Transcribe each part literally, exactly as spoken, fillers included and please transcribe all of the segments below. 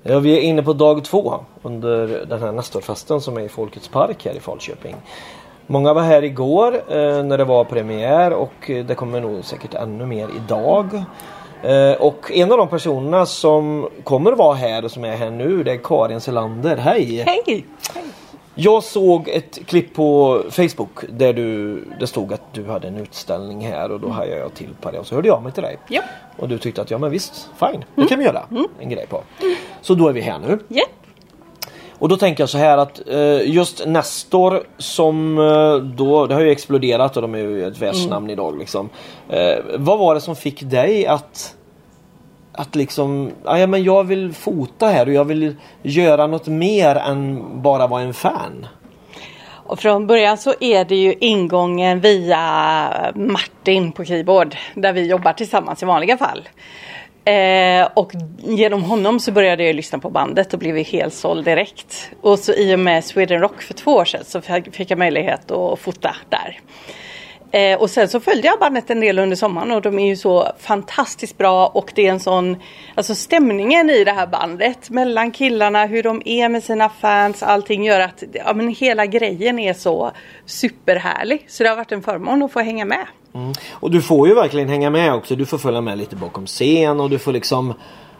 Ja, vi är inne på dag två under den här Nestorfesten som är i Folkets park här i Falköping. Många var här igår eh, när det var premiär och det kommer nog säkert ännu mer idag. Eh, och en av de personerna som kommer vara här och som är här nu, det är Karin Selander. Hej! Hej! Hej. Jag såg ett klipp på Facebook där du, det stod att du hade en utställning här och då hajade jag till på det och så hörde jag mig till dig. Ja. Och du tyckte att ja men visst, fine, det kan vi göra Mm. en grej på. Så då är vi här nu. Ja. Och då tänker jag så här att eh, just Nestor som eh, då, det har ju exploderat och de är ju ett världsnamn mm. idag liksom. Eh, vad var det som fick dig att att liksom, ja men jag vill fota här och jag vill göra något mer än bara vara en fan? Och från början så är det ju ingången via Martin på keyboard där vi jobbar tillsammans i vanliga fall. Eh, och genom honom så började jag lyssna på bandet och blev helt såld direkt. Och så i och med Sweden Rock för två år sedan så fick jag möjlighet att fota där. Eh, och sen så följde jag bandet en del under sommaren och de är ju så fantastiskt bra och det är en sån, alltså stämningen i det här bandet mellan killarna, hur de är med sina fans, allting gör att ja, men hela grejen är så superhärlig. Så det har varit en förmån att få hänga med. Mm. Och du får ju verkligen hänga med också, du får följa med lite bakom scen och du får liksom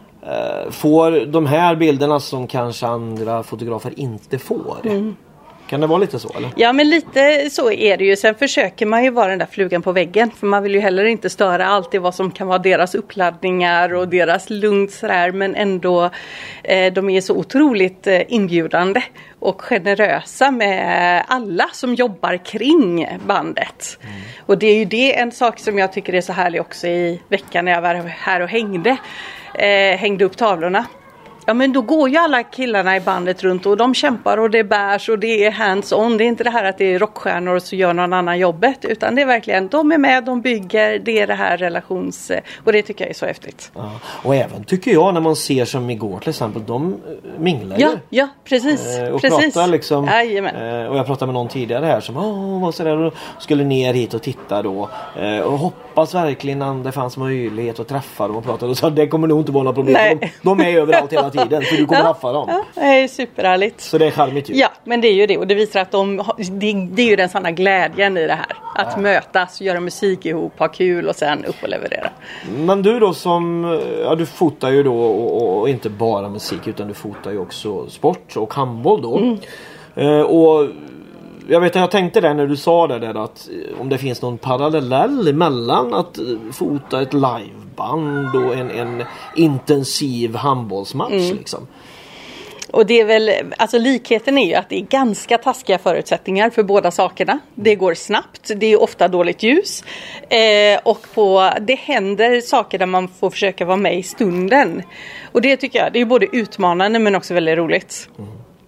eh, får de här bilderna som kanske andra fotografer inte får. Mm. Kan det vara lite så eller? Ja men lite så är det ju. Sen försöker man ju vara den där flugan på väggen. För man vill ju heller inte störa alltid vad som kan vara deras uppladdningar och deras lugnt sådär. Men ändå eh, de är så otroligt eh, inbjudande och generösa med alla som jobbar kring bandet. Mm. Och det är ju det en sak som jag tycker är så härlig också i veckan när jag var här och hängde. Eh, hängde upp tavlorna. Ja men då går ju alla killarna i bandet runt och de kämpar och det bärs och det är hands-on. Det är inte det här att det är rockstjärnor och så gör någon annan jobbet. Utan det är verkligen, de är med, de bygger, det är det här relations... Och det tycker jag är så häftigt. Ja. Och även tycker jag när man ser som igår till exempel, de minglar ja, ju. Ja, precis. Eh, och precis. pratar liksom. Eh, och jag pratade med någon tidigare här som åh, vad så där, och skulle ner hit och titta då. Eh, och hoppas verkligen att det fanns möjlighet att träffa dem och prata. Och så det kommer nog inte vara några problem. De, de är överallt hela tiden för du kommer ja, haffa dem. Ja, det är superhärligt. Så det är charmigt ju. Ja, men det är ju det. Och det visar att de, det, det är ju den sanna glädjen i det här. Att ja. mötas, göra musik ihop, ha kul och sen upp och leverera. Men du då som, ja du fotar ju då och, och inte bara musik utan du fotar ju också sport och handboll då. Mm. Eh, och jag vet att jag tänkte det när du sa det där att om det finns någon parallell mellan att fota ett liveband och en, en intensiv handbollsmatch mm. liksom. Och det är väl, alltså likheten är ju att det är ganska taskiga förutsättningar för båda sakerna. Det går snabbt, det är ofta dåligt ljus. Eh, och på, det händer saker där man får försöka vara med i stunden. Och det tycker jag, det är både utmanande men också väldigt roligt. Mm.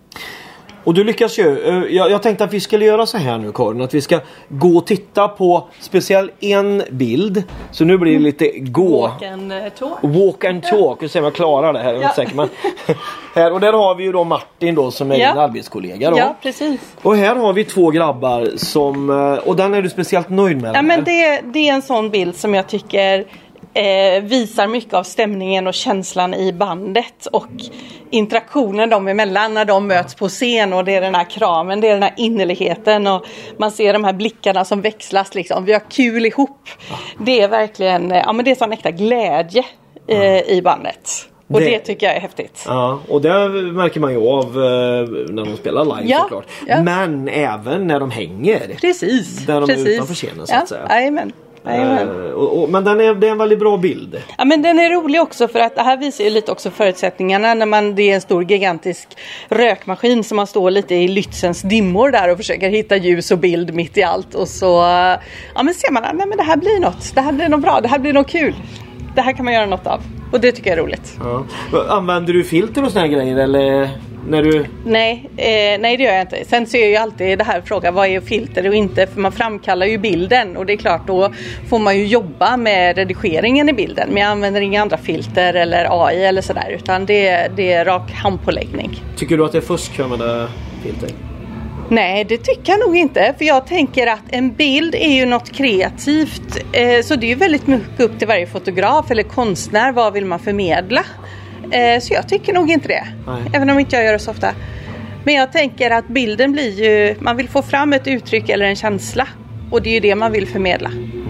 Och du lyckas ju, jag, jag tänkte att vi skulle göra så här nu Karin, att vi ska gå och titta på speciellt en bild. Så nu blir det lite gå. Walk and talk. Walk and talk, och se om jag klarar det här. Ja. Säkert, men, här, och där har vi ju då Martin då som är ja. din arbetskollega då. Ja, precis. Och här har vi två grabbar som, och den är du speciellt nöjd med. Ja, men det, det är en sån bild som jag tycker Eh, visar mycket av stämningen och känslan i bandet och interaktionen dem emellan när de möts på scen och det är den här kramen, det är den här innerligheten och man ser de här blickarna som växlas liksom, vi har kul ihop. Det är verkligen, ja men det är sån äkta glädje eh, i bandet. Och det, det tycker jag är häftigt. Ja, och det märker man ju av eh, när de spelar live ja, såklart. Ja. Men även när de hänger. Precis. Där de precis. är utanför scenen så ja, att säga. Amen. Uh, och, och, men den är, det är en väldigt bra bild. Ja men den är rolig också för att det här visar ju lite också förutsättningarna när man, det är en stor gigantisk rökmaskin som man står lite i Lützens dimmor där och försöker hitta ljus och bild mitt i allt och så ja men ser man att nej men det här blir något, det här blir något bra, det här blir något kul, det här kan man göra något av och det tycker jag är roligt. Ja. Använder du filter och såna grejer eller? När du... Nej, eh, nej det gör jag inte. Sen ser jag ju alltid det här frågan, vad är filter och inte? För man framkallar ju bilden och det är klart då får man ju jobba med redigeringen i bilden. Men jag använder inga andra filter eller A I eller sådär utan det, det är rak handpåläggning. Tycker du att det är fusk med det filter? Nej, det tycker jag nog inte. För jag tänker att en bild är ju något kreativt. Eh, så det är ju väldigt mycket upp till varje fotograf eller konstnär. Vad vill man förmedla? Eh, så jag tycker nog inte det. Nej. Även om inte jag gör det så ofta. Men jag tänker att bilden blir ju, man vill få fram ett uttryck eller en känsla. Och det är ju det man vill förmedla.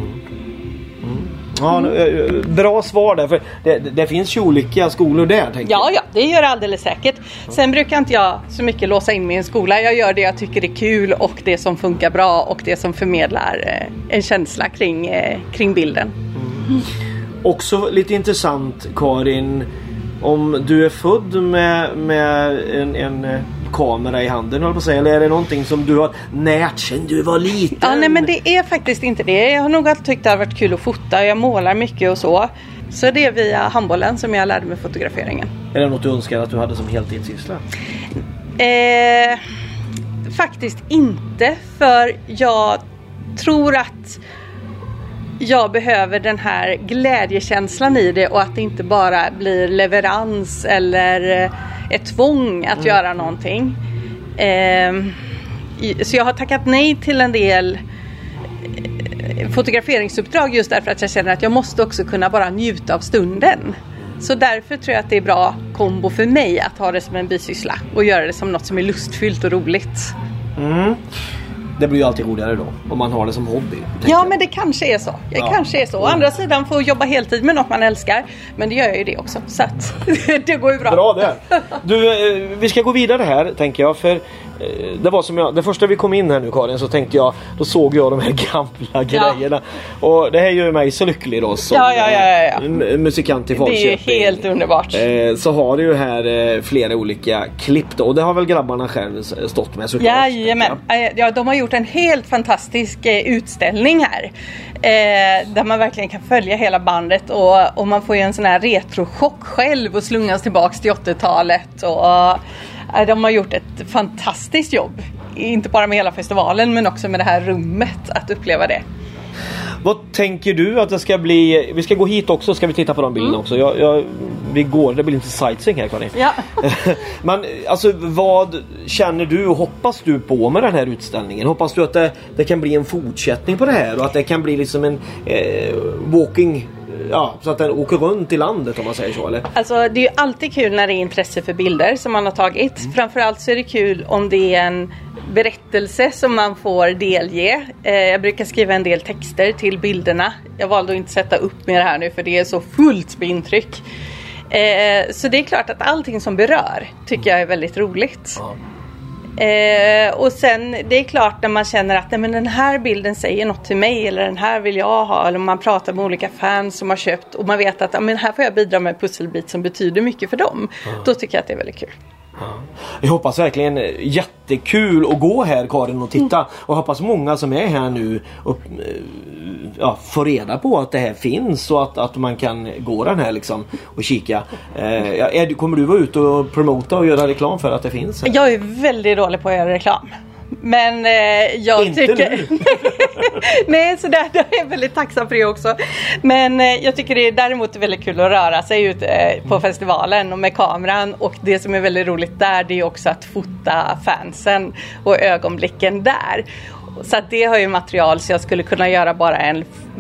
Ja, bra svar där, för det, det finns ju olika skolor där, tänker Ja, ja, det gör det alldeles säkert. Sen brukar inte jag så mycket låsa in mig i en skola. Jag gör det jag tycker är kul och det som funkar bra och det som förmedlar eh, en känsla kring, eh, kring bilden. Mm. Också lite intressant, Karin, om du är född med, med en, en kamera i handen, håller på att säga, eller är det någonting som du har närt sedan du var liten? Ja, nej, men det är faktiskt inte det. Jag har nog alltid tyckt det har varit kul att fota. Jag målar mycket och så. Så det är via handbollen som jag lärde mig fotograferingen. Är det något du önskar att du hade som heltidssyssla? Eh, faktiskt inte, för jag tror att jag behöver den här glädjekänslan i det och att det inte bara blir leverans eller ett tvång att mm. göra någonting. Eh, så jag har tackat nej till en del fotograferingsuppdrag just därför att jag känner att jag måste också kunna bara njuta av stunden. Så därför tror jag att det är bra kombo för mig att ha det som en bisyssla och göra det som något som är lustfyllt och roligt. Mm. Det blir ju alltid roligare då om man har det som hobby. Ja, jag. Men det kanske är så. Det ja. kanske är så. Å andra sidan får jobba heltid med något man älskar. Men det gör jag ju det också. Så att det går ju bra. Bra det. Du, vi ska gå vidare här, tänker jag. För det var som jag, det första vi kom in här nu, Karin, så tänkte jag, då såg jag de här gamla grejerna. Ja. Och det här gör mig så lycklig då som ja, ja, ja, ja. en musikant i Falköping. Det är ju helt underbart. Så har du ju här flera olika klipp då. Och det har väl grabbarna själv stått med såklart. Jajamän. Ja, de har gjort en helt fantastisk utställning här. Eh, där man verkligen kan följa hela bandet och, och man får ju en sån här retrochock själv och slungas tillbaks till åttiotalet och eh, de har gjort ett fantastiskt jobb, inte bara med hela festivalen men också med det här rummet, att uppleva det. Vad tänker du att det ska bli? Vi ska gå hit också, ska vi titta på de bilderna mm. också. Jag, jag, vi går, det blir inte sightseeing här, Karin. Ja. Men alltså, vad känner du och hoppas du på med den här utställningen? Hoppas du att det, det kan bli en fortsättning på det här och att det kan bli liksom en eh, walking, ja, så att den åker runt i landet, om man säger så, eller? Alltså, det är ju alltid kul när det är intresse för bilder som man har tagit. Mm. Framförallt så är det kul om det är en berättelse som man får delge. Eh, jag brukar skriva en del texter till bilderna. Jag valde att inte sätta upp med det här nu för det är så fullt med intryck. Eh, så det är klart att allting som berör tycker jag är väldigt roligt. Mm. Eh, och sen det är klart när man känner att nej, men den här bilden säger något till mig eller den här vill jag ha, eller man pratar med olika fans som har köpt och man vet att ja, men här får jag bidra med en pusselbit som betyder mycket för dem. Mm. Då tycker jag att det är väldigt kul. Ja. Jag hoppas verkligen jättekul att gå här, Karin, och titta. Mm. Och hoppas många som är här nu och, ja, får reda på att det här finns och att, att man kan gå den här liksom och kika. Eh, är, kommer du vara ute och promota och göra reklam för att det finns här? Jag är väldigt dålig på att göra reklam. Men eh, jag inte tycker nej, så där, där är jag väldigt tacksam för det också. Men eh, jag tycker det är däremot väldigt kul att röra sig ut eh, på festivalen och med kameran. Och det som är väldigt roligt där, det är också att fota fansen och ögonblicken där. Så att det har ju material så jag skulle kunna göra bara en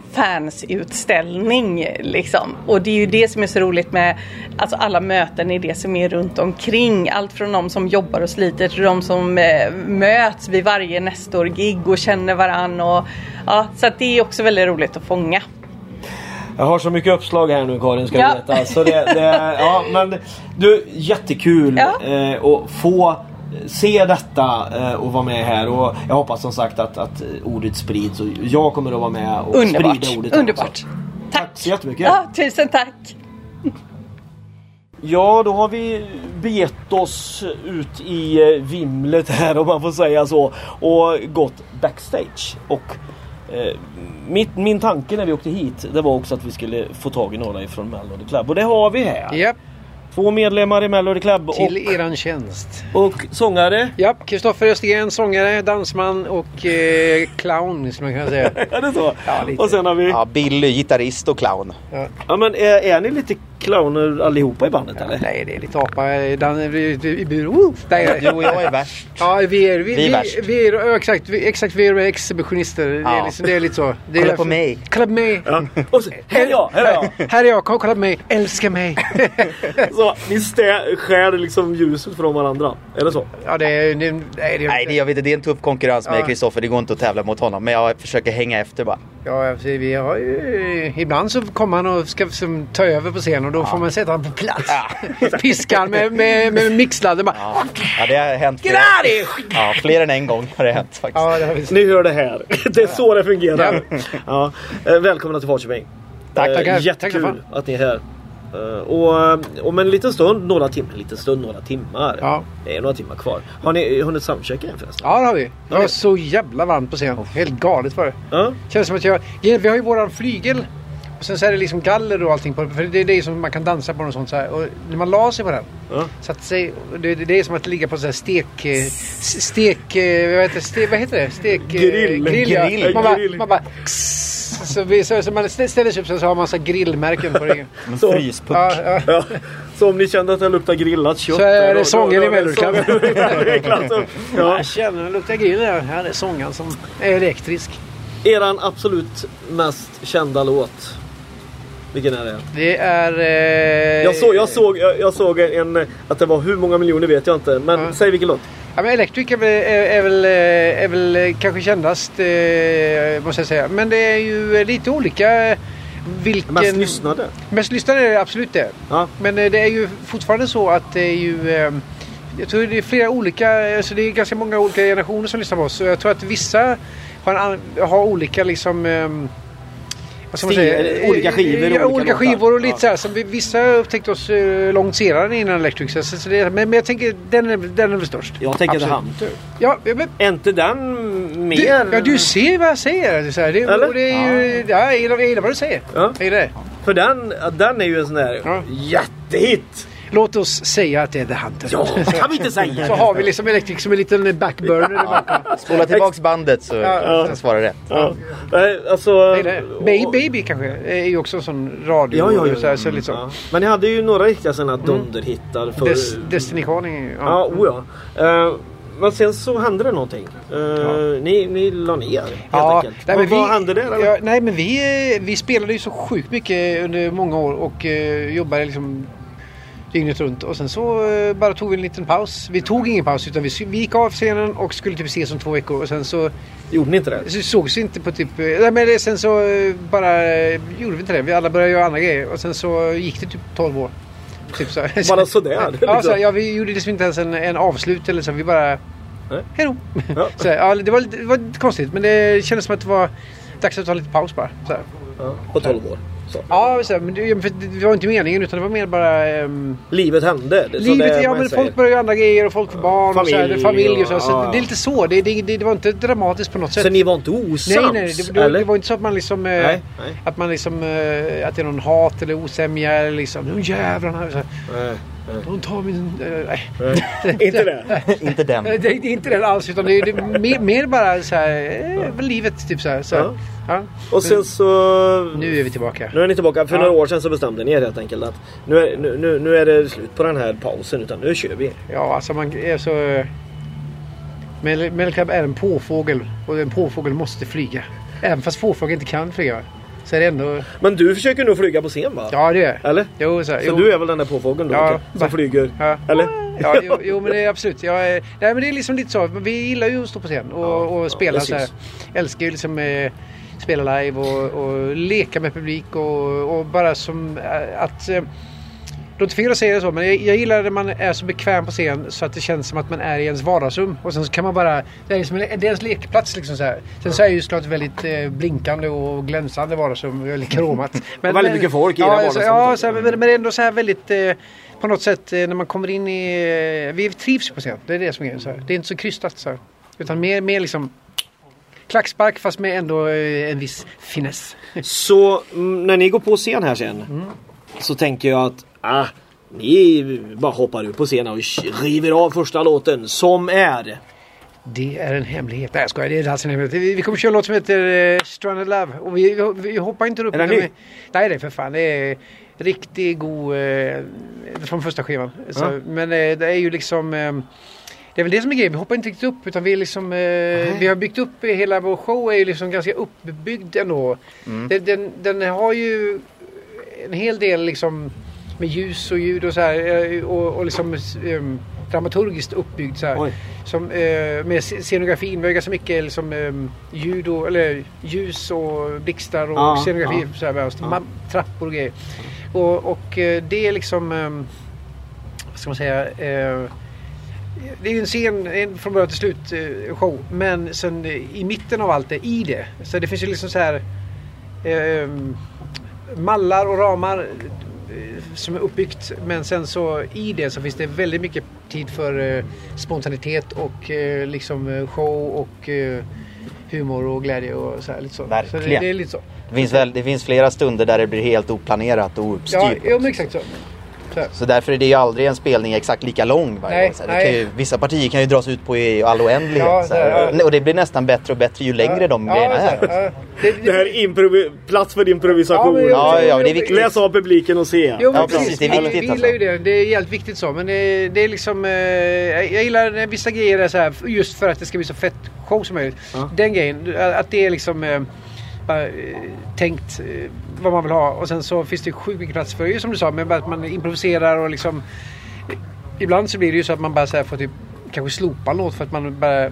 fansutställning liksom. Och det är ju det som är så roligt med alltså alla möten är det som är runt omkring. Allt från de som jobbar och sliter till de som eh, möts vid varje Nestor-gig och känner varann. Och, ja, så att det är också väldigt roligt att fånga. Jag har så mycket uppslag här nu, Karin, ska ja. du veta. Så det, det, ja, men du, jättekul ja. eh, att få se detta eh, och vara med här, och jag hoppas som sagt att, att ordet sprids och jag kommer att vara med och underbart. sprida ordet. Underbart. Tack. Tack så jättemycket. Ja, tusen tack. Ja, då har vi begett oss ut i vimlet här, om man får säga så, och gått backstage. Och eh, mitt, min tanke när vi åkte hit, det var också att vi skulle få tag i några ifrån Melody Club, och det har vi här. Yep. Två medlemmar i Melody Club. Till och, eran tjänst. Och sångare? Ja, Kristoffer Östergren, sångare, dansman och eh, clown, som man kan säga. Är det så? Ja, lite. Och sen har vi... Ja, Billy, gitarrist och clown. Ja, ja men är, är ni lite clowner allihopa i bandet, eller? Nej, det är lite apa. Den, i, i, i, uh, där. Du och jag är värst. Ja, vi är, vi, Vi är vi, värst. vi är, ja, exakt, vi, exakt, vi är exhibitionister. Det, är Ja. liksom, det är lite så. Det är Kolla därför- på mig. Kolla på mig. Ja. Och så, här är jag, här är jag. Här är jag, kom, kolla på mig. Älska mig. Så ni stä- skär liksom ljuset från varandra. Är det så? Ja, det är... Det, nej, det är Nej, det, jag vet, det är en tuff konkurrens med Ja. Kristoffer. Det går inte att tävla mot honom. Men jag försöker hänga efter bara. Ja, alltså, vi har ju, ibland så kommer han och ska som, ta över på scen och då får man sätta honom på plats. Ja. Piskan med, med, med mixladden bara. Ja, ja det har hänt Get fler, out of here! ja, fler än en gång har det hänt faktiskt. Ja, det har vi. Ni hör det här. Det är så det fungerar. Ja. Eh, Välkomna till Falköping. Tack, Eh, tackar. Tack Jättekul för fan. att ni är här. Eh, Och om en liten stund, några timmar, en liten stund, några timmar. Ja. Det är några timmar kvar. Har ni hunnit soundchecka än förresten? Ja, det har vi. Det var Ja. så jävla varmt på scen. Helt galet var det. Ja. Känns som att jag... Vi har ju våran flygel. Och sen så är det liksom galler och allting på det. För det är det som man kan dansa på och sånt så här. Och när man la sig på den. Ja. Satt sig, det, det är som att ligga på så här stek... eh, Stek... eh, Vad heter det? Ste, vad heter det? Stek... eh, Grill. grill, ja. Grill. Man bara... Grill. Man bara så, vi, så, så man ställer sig upp så har man massa grillmärken på ryggen. En Så. fryspunkt. Ja, ja. Ja. Så om ni kände att det luktar grillat kött. Så är det då- sången då- i Melodiclub. då- då- i klassen. Ja. Jag känner det luktar grill där. Här är sången som är elektrisk. Eran absolut mest kända låt. Vilken är det? Det är... Eh, Jag såg, jag såg, jag, jag såg en, att det var hur många miljoner vet jag inte. Men Ja. säg vilken låt. Ja, men Electric är väl, är, är, väl, eh, är väl kanske kändast, eh, måste jag säga. Men det är ju lite olika vilken... Mest lyssnade. Mest lyssnade är det absolut det. Ja. Men eh, det är ju fortfarande så att det är ju... Eh, jag tror det är flera olika... Alltså det är ganska många olika generationer som lyssnar på oss. Så jag tror att vissa har, en, an- har olika liksom... Eh, vad ska man Stil- säga? olika skivor och Ja, olika olika låtar. skivor och lite Ja. så här. Så vi- vissa upptäckte oss eh, långt senare innan Electric. Så, så det, men, men jag tänker den är, den är väl störst. Jag tänker The Absolut. Hunter. Ja, men Är inte den mer... du, ja, du ser vad jag säger. Det är, så här, det, Eller? och det är ju, ja. jag, gillar, jag gillar vad du säger. Ja. Jag gillar det. För den, den är ju en sån där Ja. jättehit. Låt oss säga att det är The Hunter. Ja, kan vi inte säga. Så har vi liksom Electric som en liten backburner i bakom. Spola tillbaks bandet så Ja. kan svarar rätt. Ja. Nej, alltså... Jag gillar det. Baby, Baby kanske är ju också en sån radio. Ja, ja, ja. Så här, så lite så. Ja. Men ni hade ju några riktiga sådana dunderhittar för... Des, Destiny Calling. Ja, Ja. oh ja. Eh, men sen så hände det någonting. Uh, ni, ni la ner helt Ja, enkelt. nej, vad, men vad vi- hände där? Eller? Ja, nej men vi, eh, vi spelade ju så sjukt mycket under många år och uh, jobbade liksom dygnet runt. Och sen så uh, bara tog vi en liten paus. Vi tog ingen paus utan vi, vi gick av scenen och skulle typ ses om två veckor. Och sen så, Gjorde ni inte det? så sågs vi inte på typ... eh, Nej men det, sen så uh, bara uh, gjorde vi inte det. Vi alla började göra andra grejer. Och sen så gick det typ tolv år. Typ så. Bara sådär? Ja, liksom. så, ja, vi gjorde liksom inte ens en, en avslut eller så. Vi bara... Nej. Hejdå. Ja. Så, ja, det, var, lite- det var lite konstigt men det kändes som att det var dags att ta lite paus bara. Så här. Ja, på tolv år. Så. Ja, så här, men det, för det var inte meningen utan det var mer bara... ehm, Livet hände. Det är så livet, det ja man men säger. folk börjar göra andra grejer och folk får barn och så här, Familj det, familj och så. och- så ja. Det är lite så. Det, det, det, det var inte dramatiskt på något sätt. Så ni var inte osams? Nej, nej. Det, det, eller? det var inte så att man liksom... eh, Nej, nej. Att man liksom... eh, att det är någon hat eller osämja eller liksom... Nu jävlarna. Så här, Nej, nej. de tar min... eh, nej. Nej. Inte det? Inte den. Det, det är inte det alls utan det är, det är mer, mer bara så här, eh, livet typ så här. Så här. Ja. Ja. Och sen så... Nu är vi tillbaka. Nu är ni tillbaka. För Ja. några år sedan så bestämde ni er helt enkelt att nu är, nu, nu, nu är det slut på den här pausen utan nu kör vi. Ja, alltså man är så... Mel- Melclub är en påfågel och en påfågel måste flyga. Även fast påfågel inte kan flyga. Så är det ändå... Men du försöker nog flyga på scen va? Ja, det är Eller? Jo, så, här, Så jo. du är väl den där påfågeln då? Ja, okej, som va- flyger? Ja. Eller? Ja, jo, jo, men det är absolut. Jag är, nej, men det är liksom lite så. Vi gillar ju att stå på scen och, Ja, och ja, spela det så här. syns. Älskar ju liksom eh, spela live och, och leka med publik och, och bara som eh, att... Eh, det är inte fel att säga det så, men jag, jag gillar när man är så bekväm på scen så att det känns som att man är i ens vardagsrum. Och sen så kan man bara... Det är, som en, det är ens lekplats liksom så här. Sen så är det ju såklart väldigt eh, blinkande och glänsande vardagsrum. Väldigt kromat. Men, väldigt mycket folk i ja, det så, vardagsrummet ja, också. så här, men, men ändå så här väldigt... Eh, på något sätt eh, när man kommer in i... Eh, vi trivs på scen. Det är det som är grejen. Så här. Det är inte så krystat så här. Utan mer, mer liksom... Klackspark fast med ändå eh, en viss finess. Så mm, när ni går på scen här sen Mm. så tänker jag att ah, ni bara hoppar ut på scenen och river av första låten som är... Det är en hemlighet. Nej, jag skojar. Det är alls en hemlighet. Vi, vi kommer köra en låt som heter uh, Stranded Love. Och vi, vi, vi hoppar inte upp. Är den utan ny? vi, nej, det är för fan. Det är, riktigt god eh, från första skivan. Så, Ja. men eh, det är ju liksom eh, det är väl det som är grejen. Vi hoppar inte riktigt upp utan vi är liksom eh, vi har byggt upp hela vår show är ju liksom ganska uppbyggd ändå. Mm. Den, den, den har ju en hel del liksom med ljus och ljud och så här eh, och, och liksom eh, dramaturgiskt uppbyggd så här. Oj. Som, eh, med scenografin. Vi har ganska mycket liksom, eh, ljud och, eller ljus och blixtar och Ja, scenografi ja. så här, med oss. Ja. Ma- trappor och grejer. Och, och eh, det är liksom eh, vad ska man säga eh, det är ju en scen en från början till slut eh, show. Men sen eh, i mitten av allt det, i det. Så det finns ju liksom så här eh, mallar och ramar eh, som är uppbyggt. Men sen så i det så finns det väldigt mycket tid för eh, spontanitet och eh, liksom eh, show och eh, humor och glädje och så här lite så. Verkligen. Så det, det är lite så. Det finns, väl, det finns flera stunder där det blir helt oplanerat och ouppstyrt. Ja, ja men exakt så. Så här. Så därför är det ju aldrig en spelning exakt lika lång varje Nej, gång. Så här, det nej. kan ju, vissa partier kan ju dras ut på i all oändlighet. Ja, så här. ja. Och det blir nästan bättre och bättre ju längre de grejerna så är. här, ja. Det, Det här är improvi- plats för improvisation. Ja, men- Ja, ja, det är viktigt. Läs av publiken och se. Jo, men Ja, precis, precis. det är Vi- viktigt, Vi gillar ju alltså. det. Det är jävligt viktigt så. Men det, det är liksom... Eh, jag jag gillar när vissa grejer är så här, just för att det ska bli så fett show som möjligt. Ja. Den grejen, att det är liksom... Eh, bara, eh, tänkt eh, vad man vill ha. Och sen så finns det sjukt mycket plats för, som du sa, med att man improviserar och liksom... Eh, ibland så blir det ju så att man bara så här får typ kanske slopa något för att man bara...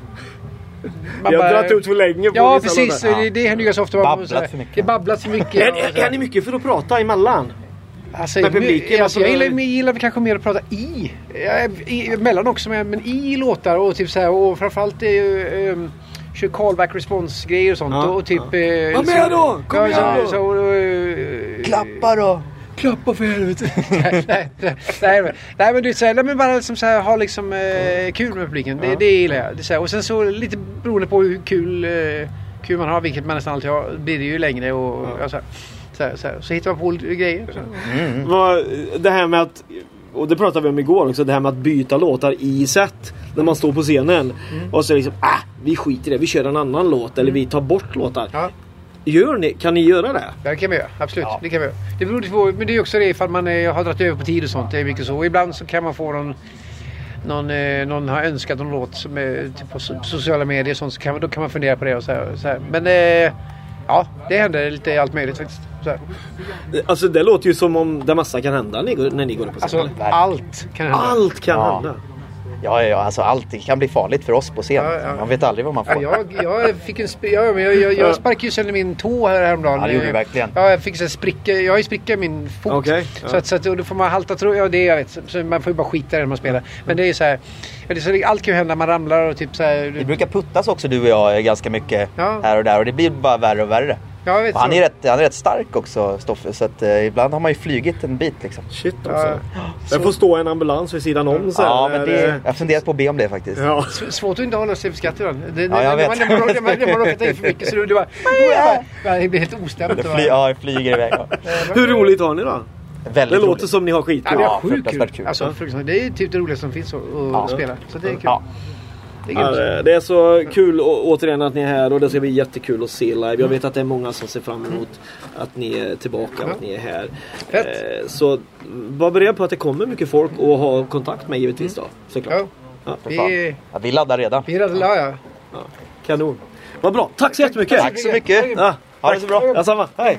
Man Jag har dragit ut för länge på Ja, vissa precis. låtar. Det, det händer ju ganska ofta. Babblat så här, för mycket. Det babblat för mycket. Är, och så är, här. är ni mycket för att prata emellan? Alltså, med publiken, alltså, alltså, jag gillar, jag gillar kanske mer att prata i. Jag, i emellan också, men, men i låtar och typ så här, och framförallt det är ju um, kör callback response grejer och sånt Ja, och typ ja. eh, Var med då! Kom ja, igen då! så, så, uh, Klappa då! klappa för helvete. nej, nej, nej, nej, men, nej men du vet så här, nej, men bara liksom så här, ha liksom eh, kul med publiken. Det, Ja. det gillar jag. Det, är så här, och sen så lite beroende på hur kul eh, kul man har, vilket man nästan alltid har, blir det ju längre och ja. så här. Så, här, så, här. Så hittar man på olika grejer. Så. Mm. Vad, det här med att, och det pratade vi om igår också, det här med att byta låtar i set när man står på scenen. Mm. Och så liksom, ah, vi skiter i det, vi kör en annan låt eller vi tar bort låtar. Ja. Gör ni, kan ni göra det? Ja, det kan vi göra. Absolut. Ja. Det kan vi göra. Det beror på, men det är också det ifall man eh, har dragit över på tid och sånt. Det är mycket så. Och ibland så kan man få någon, någon, eh, någon har önskat någon låt som är typ på so- sociala medier och sånt. Så kan man, då kan man fundera på det och så här. Så här. Men eh, ja, det händer lite allt möjligt faktiskt. Så här. Alltså det låter ju som om det massa kan hända när ni går, när ni går upp på scenen. Alltså allt kan hända. Allt kan Ja. hända. Ja, ja, alltså allt kan bli farligt för oss på scen. Ja, ja. Man vet aldrig vad man får. Ja, jag, jag fick en sp- ja, men jag, jag, jag sparkade ju sönder min tå här häromdagen. Ja, det gjorde du verkligen. Ja, jag fick så här spricka. Jag har ju spricka i min fot. Okej, ja. Så att, så att och då får man halta tro. Ja, det är jag vet. Så man får ju bara skita i det när man spelar. Men det är ju så här. Ja, det är så, allt kan ju hända. Man ramlar och typ så här. Vi brukar puttas också du och jag ganska mycket Ja. här och där. Och det blir bara värre och värre. Ja, jag vet Och han så. är rätt, han är rätt stark också, Stoffe. Så att eh, ibland har man ju flygit en bit liksom. Shit också. Ja. Det får stå en ambulans vid sidan om så här, Ja, men när det, jag har funderat på att be om det faktiskt. Ja. S- Svårt att inte hålla sig för skratt ibland. Det, Ja, jag vet. Det man, det man, det man råkar ta in för mycket så du, du bara... Ja, det blir helt ostämt. Det fly, ja, det flyger iväg. Ja. Hur roligt har ni då? Det Väldigt låter roligt. som ni har skitkul. Ja, vi Ja, har sjukt fruktansvärt kul. kul. Alltså, fruktansvärt. Det är typ det roligaste som finns att, att Ja. spela. Så det är kul. Ja. Det är Ja, grymt. det- det är så kul å- återigen att ni är här och det ska bli jättekul att se live. Jag vet att det är många som ser fram emot att ni är tillbaka och att ni är här. Fett. Eh, Så var beredd på att det kommer mycket folk och ha kontakt med givetvis då. Såklart. Ja, Ja. För fan. vi, Ja, vi laddar redan. vi är rädda. Ja, ja. Ja. Kanon. Vad bra. Tack så jättemycket. Tack så mycket. Ja. Ha det så bra. Ja, samma. Hej.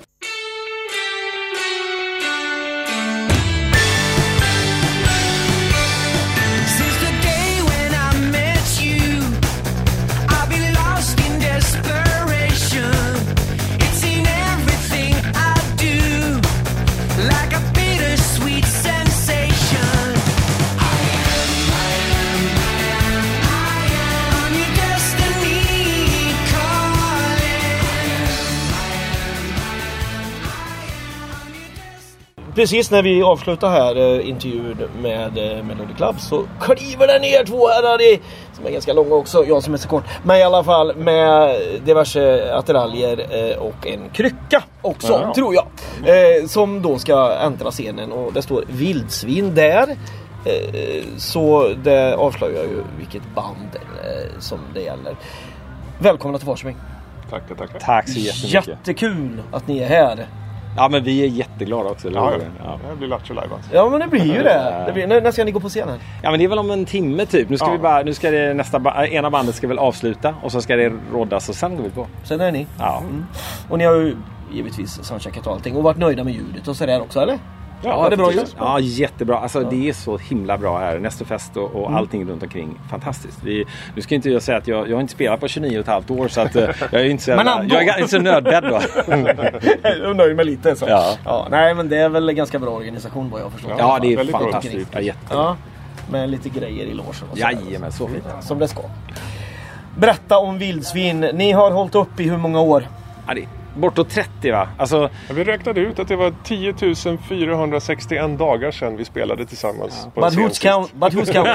Since the day when I met you, I've been lost in desperation. It's in everything I do, like a bittersweet sensation. I am, I am, I am, I am your destiny calling. I am, I am, I am your destiny. Precis när vi avslutar här eh, intervjun med eh, Melody Club så kliver det ner två herrar i, som är ganska långa också, jag som är så kort, men i alla fall med diverse attiraljer eh, och en krycka också, Ja. tror jag, eh, som då ska äntra scenen och det står vildsvin där. Eh, så det avslöjar ju vilket band eh, som det gäller. Välkomna till Farsbäng. Tackar, tackar. Tack så jättemycket. Jättekul att ni är här. Ja, men vi är jätteglada också. Ja, ja. ja. Det blir Lattjo live alltså. Ja, men det blir ju det. det blir, när, när ska ni gå på scenen? Ja, men det är väl om en timme typ. Nu ska Ja. vi bara, nu ska det nästa ba- ena bandet ska väl avsluta och så ska det roddas och sen går vi på. Sen är ni. Ja. Mm. Och ni har ju givetvis soundcheckat och allting och varit nöjda med ljudet och så där också, eller? Ja, var det bra precis. ljud? Ja, jättebra. Alltså det är så himla bra här. Nästofest och, och allting runt omkring. Fantastiskt. Vi, nu ska inte jag säga att jag, jag har inte spelat på tjugonio och ett halvt år så att eh, jag är inte så, Men jävla, ändå. jag är inte så nödbedd då. Jag nöjer mig lite så. Ja. Ja, nej, men det är väl en ganska bra organisation vad jag förstår. Ja, det är Väldigt bra. fantastiskt. Ja, jättebra. Ja, med lite grejer i logen och så. Jajamän, så fint. Som det ska. Berätta om vildsvin. Ni har hållit upp i hur många år? Ja, det är bortåt trettio va? Alltså, Ja, vi räknade ut att det var tio tusen fyrahundrasextioen dagar sedan vi spelade tillsammans. På en But scen who's sist. count? But who's count?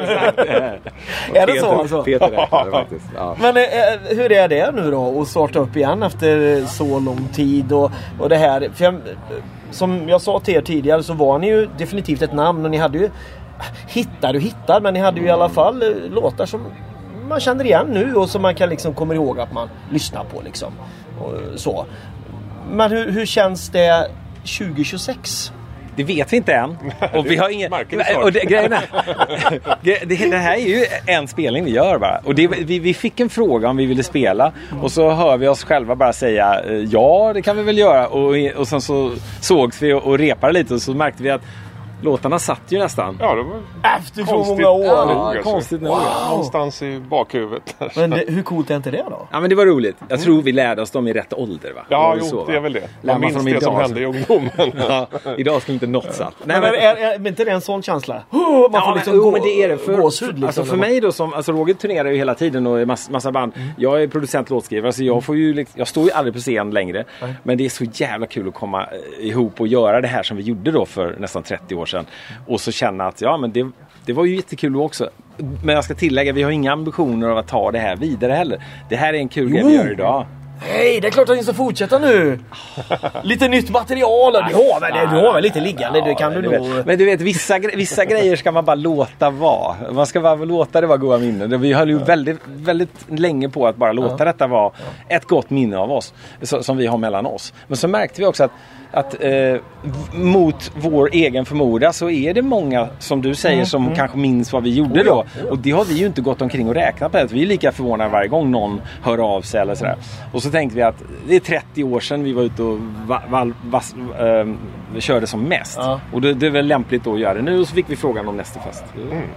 Är det så alltså? Peter räknade faktiskt. Ja. Men eh, hur är det nu då att starta upp igen efter så lång tid och, och det här? För jag, som jag sa till er tidigare så var ni ju definitivt ett namn och ni hade ju hittar och hittar men ni hade ju i alla fall eh, låtar som man känner igen nu och som man kan liksom komma ihåg att man lyssnar på liksom. Och så. Men hur, hur känns det tjugohundratjugosex? Det vet vi inte än. Och vi har ingen... Märker vi snart. Och det, grejen är, det, det här är ju en spelning vi gör bara. Och det, vi, vi fick en fråga om vi ville spela. Och så hör vi oss själva bara säga eh, ja, det kan vi väl göra. Och, och sen så sågs vi och, och repade lite och så märkte vi att låtarna satt ju nästan. Ja, det var Efter så konstigt många år. nog, Ja, alltså. konstigt nog. Wow. Någonstans i bakhuvudet. Men det, hur coolt är inte det då? Ja, men det var roligt. Jag tror vi lärde oss dem i rätt ålder va? Ja, Var det jo, så, va? det är väl det. Lär Man man minns från det idag, som så. hände i ungdomen. Ja, idag skulle inte något satt. Nej, Men men, är, är, är inte det en sån känsla? Oh, man får ja, liksom men, gå, jo, men det är det för, gåshud liksom. alltså för mig då som, alltså Roger turnerar ju hela tiden och är mass, massa band. Mm. Jag är producent och låtskrivare så jag får ju, liksom- jag står ju aldrig på scen längre. Nej. Men det är så jävla kul att komma eh, ihop och göra det här som vi gjorde då för nästan trettio år sedan. Och så känna att ja men det, det var ju jättekul då också. Men jag ska tillägga, vi har inga ambitioner av att ta det här vidare heller. Det här är en kul grej vi gör idag. Hej, det är klart att ni ska fortsätta nu. Lite nytt material. Du har väl, det, du har väl lite liggande. Det kan du du nog... vet, men du vet, vissa, gre- vissa grejer ska man bara låta vara. Man ska bara låta det vara goda minnen. Vi höll ju väldigt, väldigt länge på att bara låta detta vara ett gott minne av oss. Så, som vi har mellan oss. Men så märkte vi också att att eh, v- mot vår egen förmoda så är det många som du säger som Mm. kanske minns vad vi gjorde då. Och det har vi ju inte gått omkring och räknat på. Vi är lika förvånade varje gång någon hör av sig eller sådär. Och så tänkte vi att det är trettio år sedan vi var ute och va- va- vas- ehm, körde som mest. Ja. Och det, det är väl lämpligt att göra det nu. Och så fick vi frågan om nästa fest.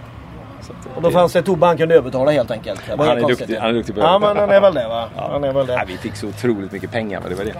Så att, Och då fanns det Tobbe han kunde övertala helt enkelt. Det var Han helt är konstigt, duktig- ja. han är duktig på Ja, det. men han är väl det va? Han är väl Nej, det. vi fick så otroligt mycket pengar, men det var det.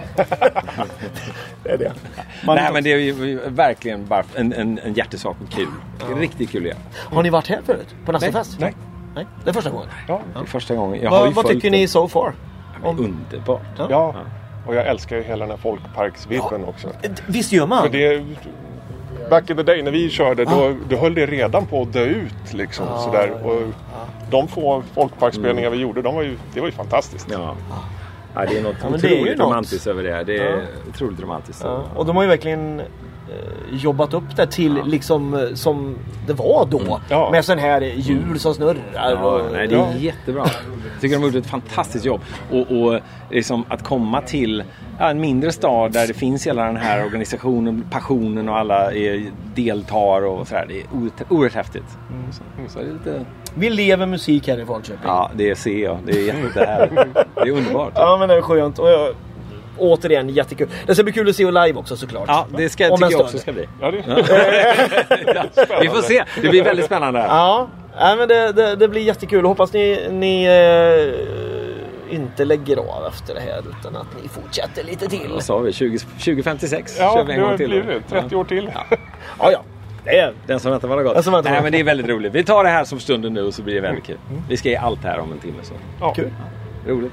Det är det. Man Nej, är men det är ju verkligen bara en, en, en hjärtesak och kul. Det är riktigt kul igen. Har ni varit här förut? På nästa Nej. fest? Nej. Nej. Det är första gången. Ja, Det är första gången. Jag har ju Vad, vad följt tycker det. ni so far? Men underbart. ja. Och jag älskar ju hela den här folkparksvibben också. Visst gör man? För det, back in the day när vi körde, då, då höll det redan på att dö ut. Liksom, sådär. Och de få folkparksspelningar vi gjorde, de var ju, det var ju fantastiskt. Ja. Ja, det är något Ja, men det är ju otroligt något. romantiskt över det. Det är otroligt romantiskt. Ja, och de har ju verkligen eh, jobbat upp det till liksom eh, som det var då. Ja. Med sån här hjul som snurrar. Ja, och, nej, det är ja. jättebra. Jag tycker de har gjort ett fantastiskt jobb. Och, och liksom att komma till ja, en mindre stad där det finns hela den här organisationen, passionen och alla är, deltar och sådär. Det är oerhört, oerhört häftigt. Mm. Så, så är det lite... Vi lever musik här i Falköping. Ja, det ser jag. Det är jättehärligt. Det är underbart. Ja, men det är skönt. Och jag, återigen, jättekul. Det ska bli kul att se er live också såklart. Ja, det ska, Om tycker en jag stund. också ska bli. Ja, det, Vi får se. Det blir väldigt spännande. Ja, nej, men det, det, det blir jättekul. Hoppas ni, ni eh, inte lägger av efter det här utan att ni fortsätter lite till. Vad sa vi? tjugo, tjugo femtiosex? ja, Kör vi en det gång har till. blivit det. trettio år till. Ja. Ja, ja. Det är... Den som väntar var gott. Den som väntar var Nej, gott. men det är väldigt roligt. Vi tar det här som stunden nu och så blir det väldigt kul. Vi ska ge allt här om en timme. Så. Ja. Kul. Roligt.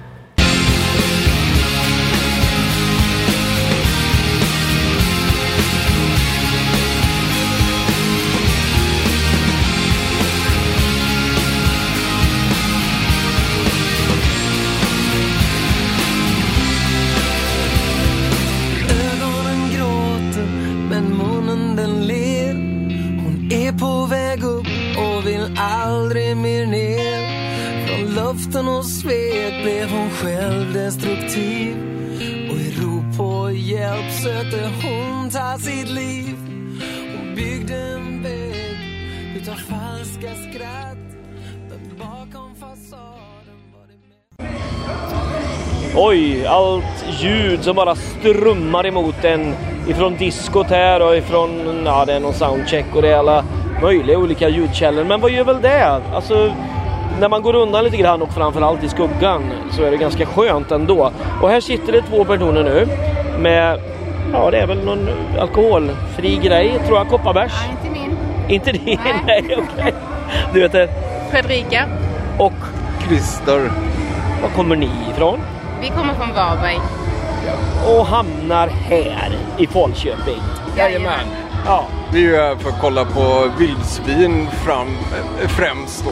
Ögonen gråter men munnen den ler. Hon är på väg upp och vill aldrig mer ner. Från löften och svek blev hon själv destruktiv. Och i rop på hjälp sökte hon ta sitt liv. Hon byggde en vägg utav falska skratt, men bakom fasaden var det med. Oj, allt ljud som bara strömmar emot en ifrån diskot här och ifrån, ja det är någon soundcheck och det är alla möjliga olika ljudkällor. Men vad gör väl det? Alltså, när man går undan lite grann och framförallt i skuggan så är det ganska skönt ändå. Och här sitter det två personer nu med, ja det är väl någon alkoholfri grej, tror jag, kopparbärs. Ja, inte min. Inte din, nej, nej okej. Okay. Du heter? Fredrika. Och? Christer. Var kommer ni ifrån? Vi kommer från Varberg. Och hamnar här i Falköping. Jajamän. Ja. Vi är ju här för att kolla på vildsvin fram, främst då.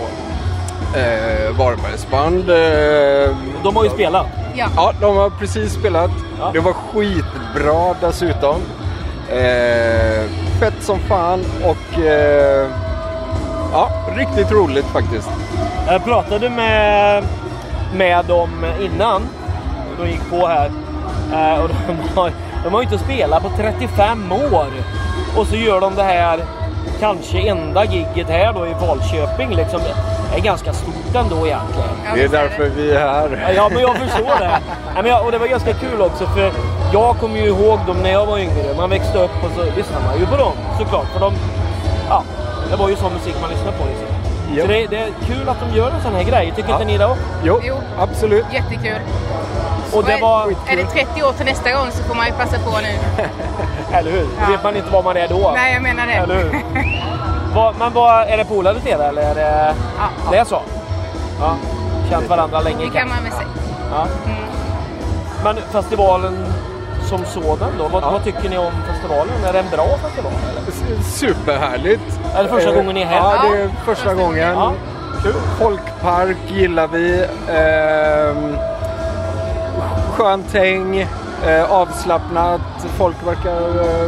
Eh, Varbergsband. Eh, de har ju spelat. Ja. Ja, de har precis spelat. Ja. Det var skitbra dessutom. Eh, fett som fan och eh, ja, riktigt roligt faktiskt. Jag pratade med, med dem innan. De gick på här. Eh, och de har, de har ju inte spelat på trettiofem år. Och så gör de det här kanske enda gigget här då i Falköping liksom. Det är ganska stort ändå egentligen. Det är därför vi är här. Ja, men jag förstår det. Ja, men jag, och det var ganska kul också för jag kommer ju ihåg dem när jag var yngre. Man växte upp och så lyssnade man ju på dem såklart. För de, ja, det var ju sån musik man lyssnade på. Liksom. Så det, det är kul att de gör en sån här grej. Tycker ja. inte ni det också? Jo, jo, absolut. Jättekul. Och det var... Är det trettio år till nästa gång så får man ju passa på nu. Eller hur? Ja. Vet man inte vad man är då? Nej, jag menar det. Eller hur? vad, men vad, är det polare till det eller är det... Ja. Det är så? Ja. Känt varandra länge. Det kan man väl säga. Ja. Mm. Men festivalen som sådan då? Vad, ja. vad tycker ni om festivalen? Är det en bra festival? Eller? Superhärligt. Är det första eh, gången ni är här? Ja, det är första, första gången. Ja. Kul. Folkpark gillar vi. Eh, skönt häng. Eh, avslappnat. Folk verkar eh,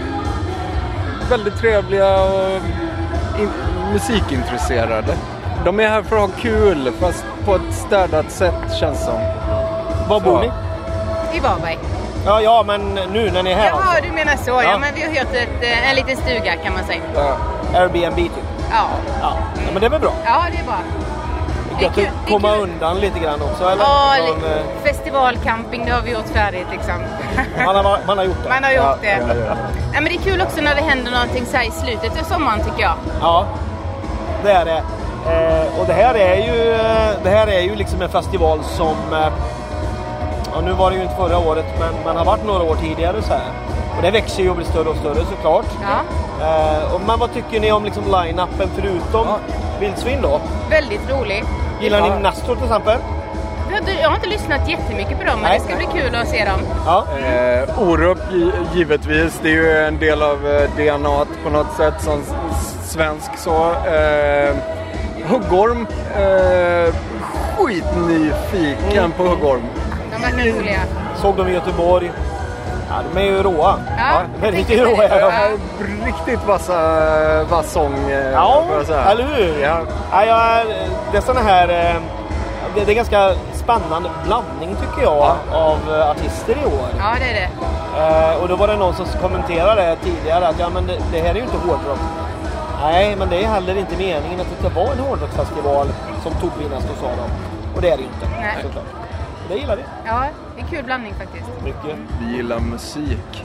väldigt trevliga och in, musikintresserade. De är här för att ha kul fast på ett städat sätt känns som. Var bor ni? I Varberg. Ja, ja, men nu när ni är här. Ja, alltså. du menar så. Ja. Ja, men vi har hört ett, en liten stuga kan man säga. Ja. Airbnb typ. Ja. Ja. Ja, men det är väl bra? Ja, det är bra. Det är kul. Att komma undan lite grann också, eller? Ja, Från, eh... festivalcamping, det har vi gjort färdigt liksom. Man har, man har gjort det. Man har gjort ja, det. Ja, ja. Ja, men det är kul också när det händer någonting så här i slutet av sommaren tycker jag. Ja, det är det. Eh, och det här är ju det här är ju liksom en festival som eh, ja, nu var det ju inte förra året men man har varit några år tidigare så här. Och det växer ju och blir större och större såklart. Ja. Eh, och, men vad tycker ni om liksom line-upen förutom ja. vildsvin då? Väldigt rolig. Gillar ja. ni Nestor till exempel? Jag har inte lyssnat jättemycket på dem, men Nej. det ska bli kul att se dem. Ja. Eh, Orup givetvis, det är ju en del av D N A på något sätt som svensk så. Eh, Huggorm, eh, skitnyfiken mm. på Huggorm. De verkar roliga. Såg de i Göteborg. Ja, de är ju råa. Ja, de är riktigt råa. Ja. Riktigt vassa, vass sång. Ja, eller hur? Ja. Ja, ja, det är såna här... Det är en ganska spännande blandning tycker jag ja. av artister i år. Ja, det är det. Uh, och då var det någon som kommenterade tidigare att ja, men det, det här är ju inte hårdrock. Nej, men det är heller inte meningen att det ska vara en hårdrocksfestival som Tobias då sa de. Och det är det ju inte. Nej. Såklart. Det gillar vi. Ja, det är en kul blandning faktiskt. Mycket. Mm. Vi gillar musik.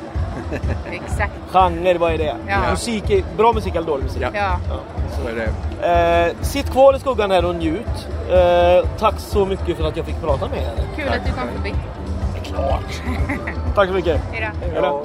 Exakt. Genre, vad är det? Ja. Musik är, bra musik eller dålig musik? Ja. ja. ja. Så är det. Eh, sitt kvar i skuggan här och njut. Eh, tack så mycket för att jag fick prata med er. Kul tack. Att du kom förbi. Det är klart. Tack så mycket. Hejdå. Hejdå.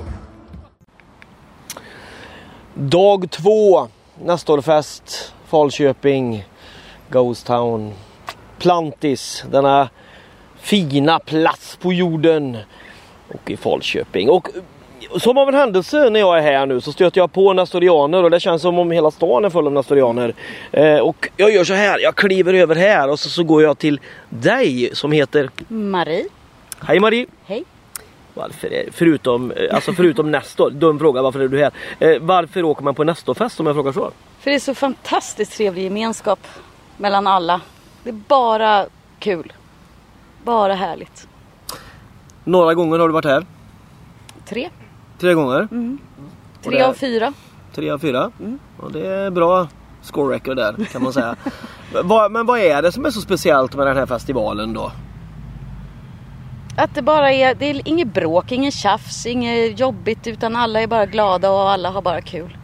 Dag två. Nestorfest. Falköping. Ghost Town. Plantis. Denna fina plats på jorden. Och i Falköping. Och som av en händelse när jag är här nu så stöter jag på nestorianer och det känns som om hela stan är full av nestorianer. Eh, och jag gör så här, jag kliver över här och så, så går jag till dig som heter Marie. Hej Marie. Hej. Varför är, förutom, alltså förutom Nestor, dum fråga, varför är du här? Eh, varför åker man på Nestorfest om jag frågar så? För det är så fantastiskt trevlig gemenskap mellan alla. Det är bara kul. Bara härligt. Några gånger har du varit här? Tre. Tre gånger? Mm. Och Tre det- av fyra. Tre av fyra? Mm. Och det är bra score record där kan man säga. vad, men vad är det som är så speciellt med den här festivalen då? Att det bara är, det är inget bråk, ingen tjafs, inget jobbigt, utan alla är bara glada och alla har bara kul.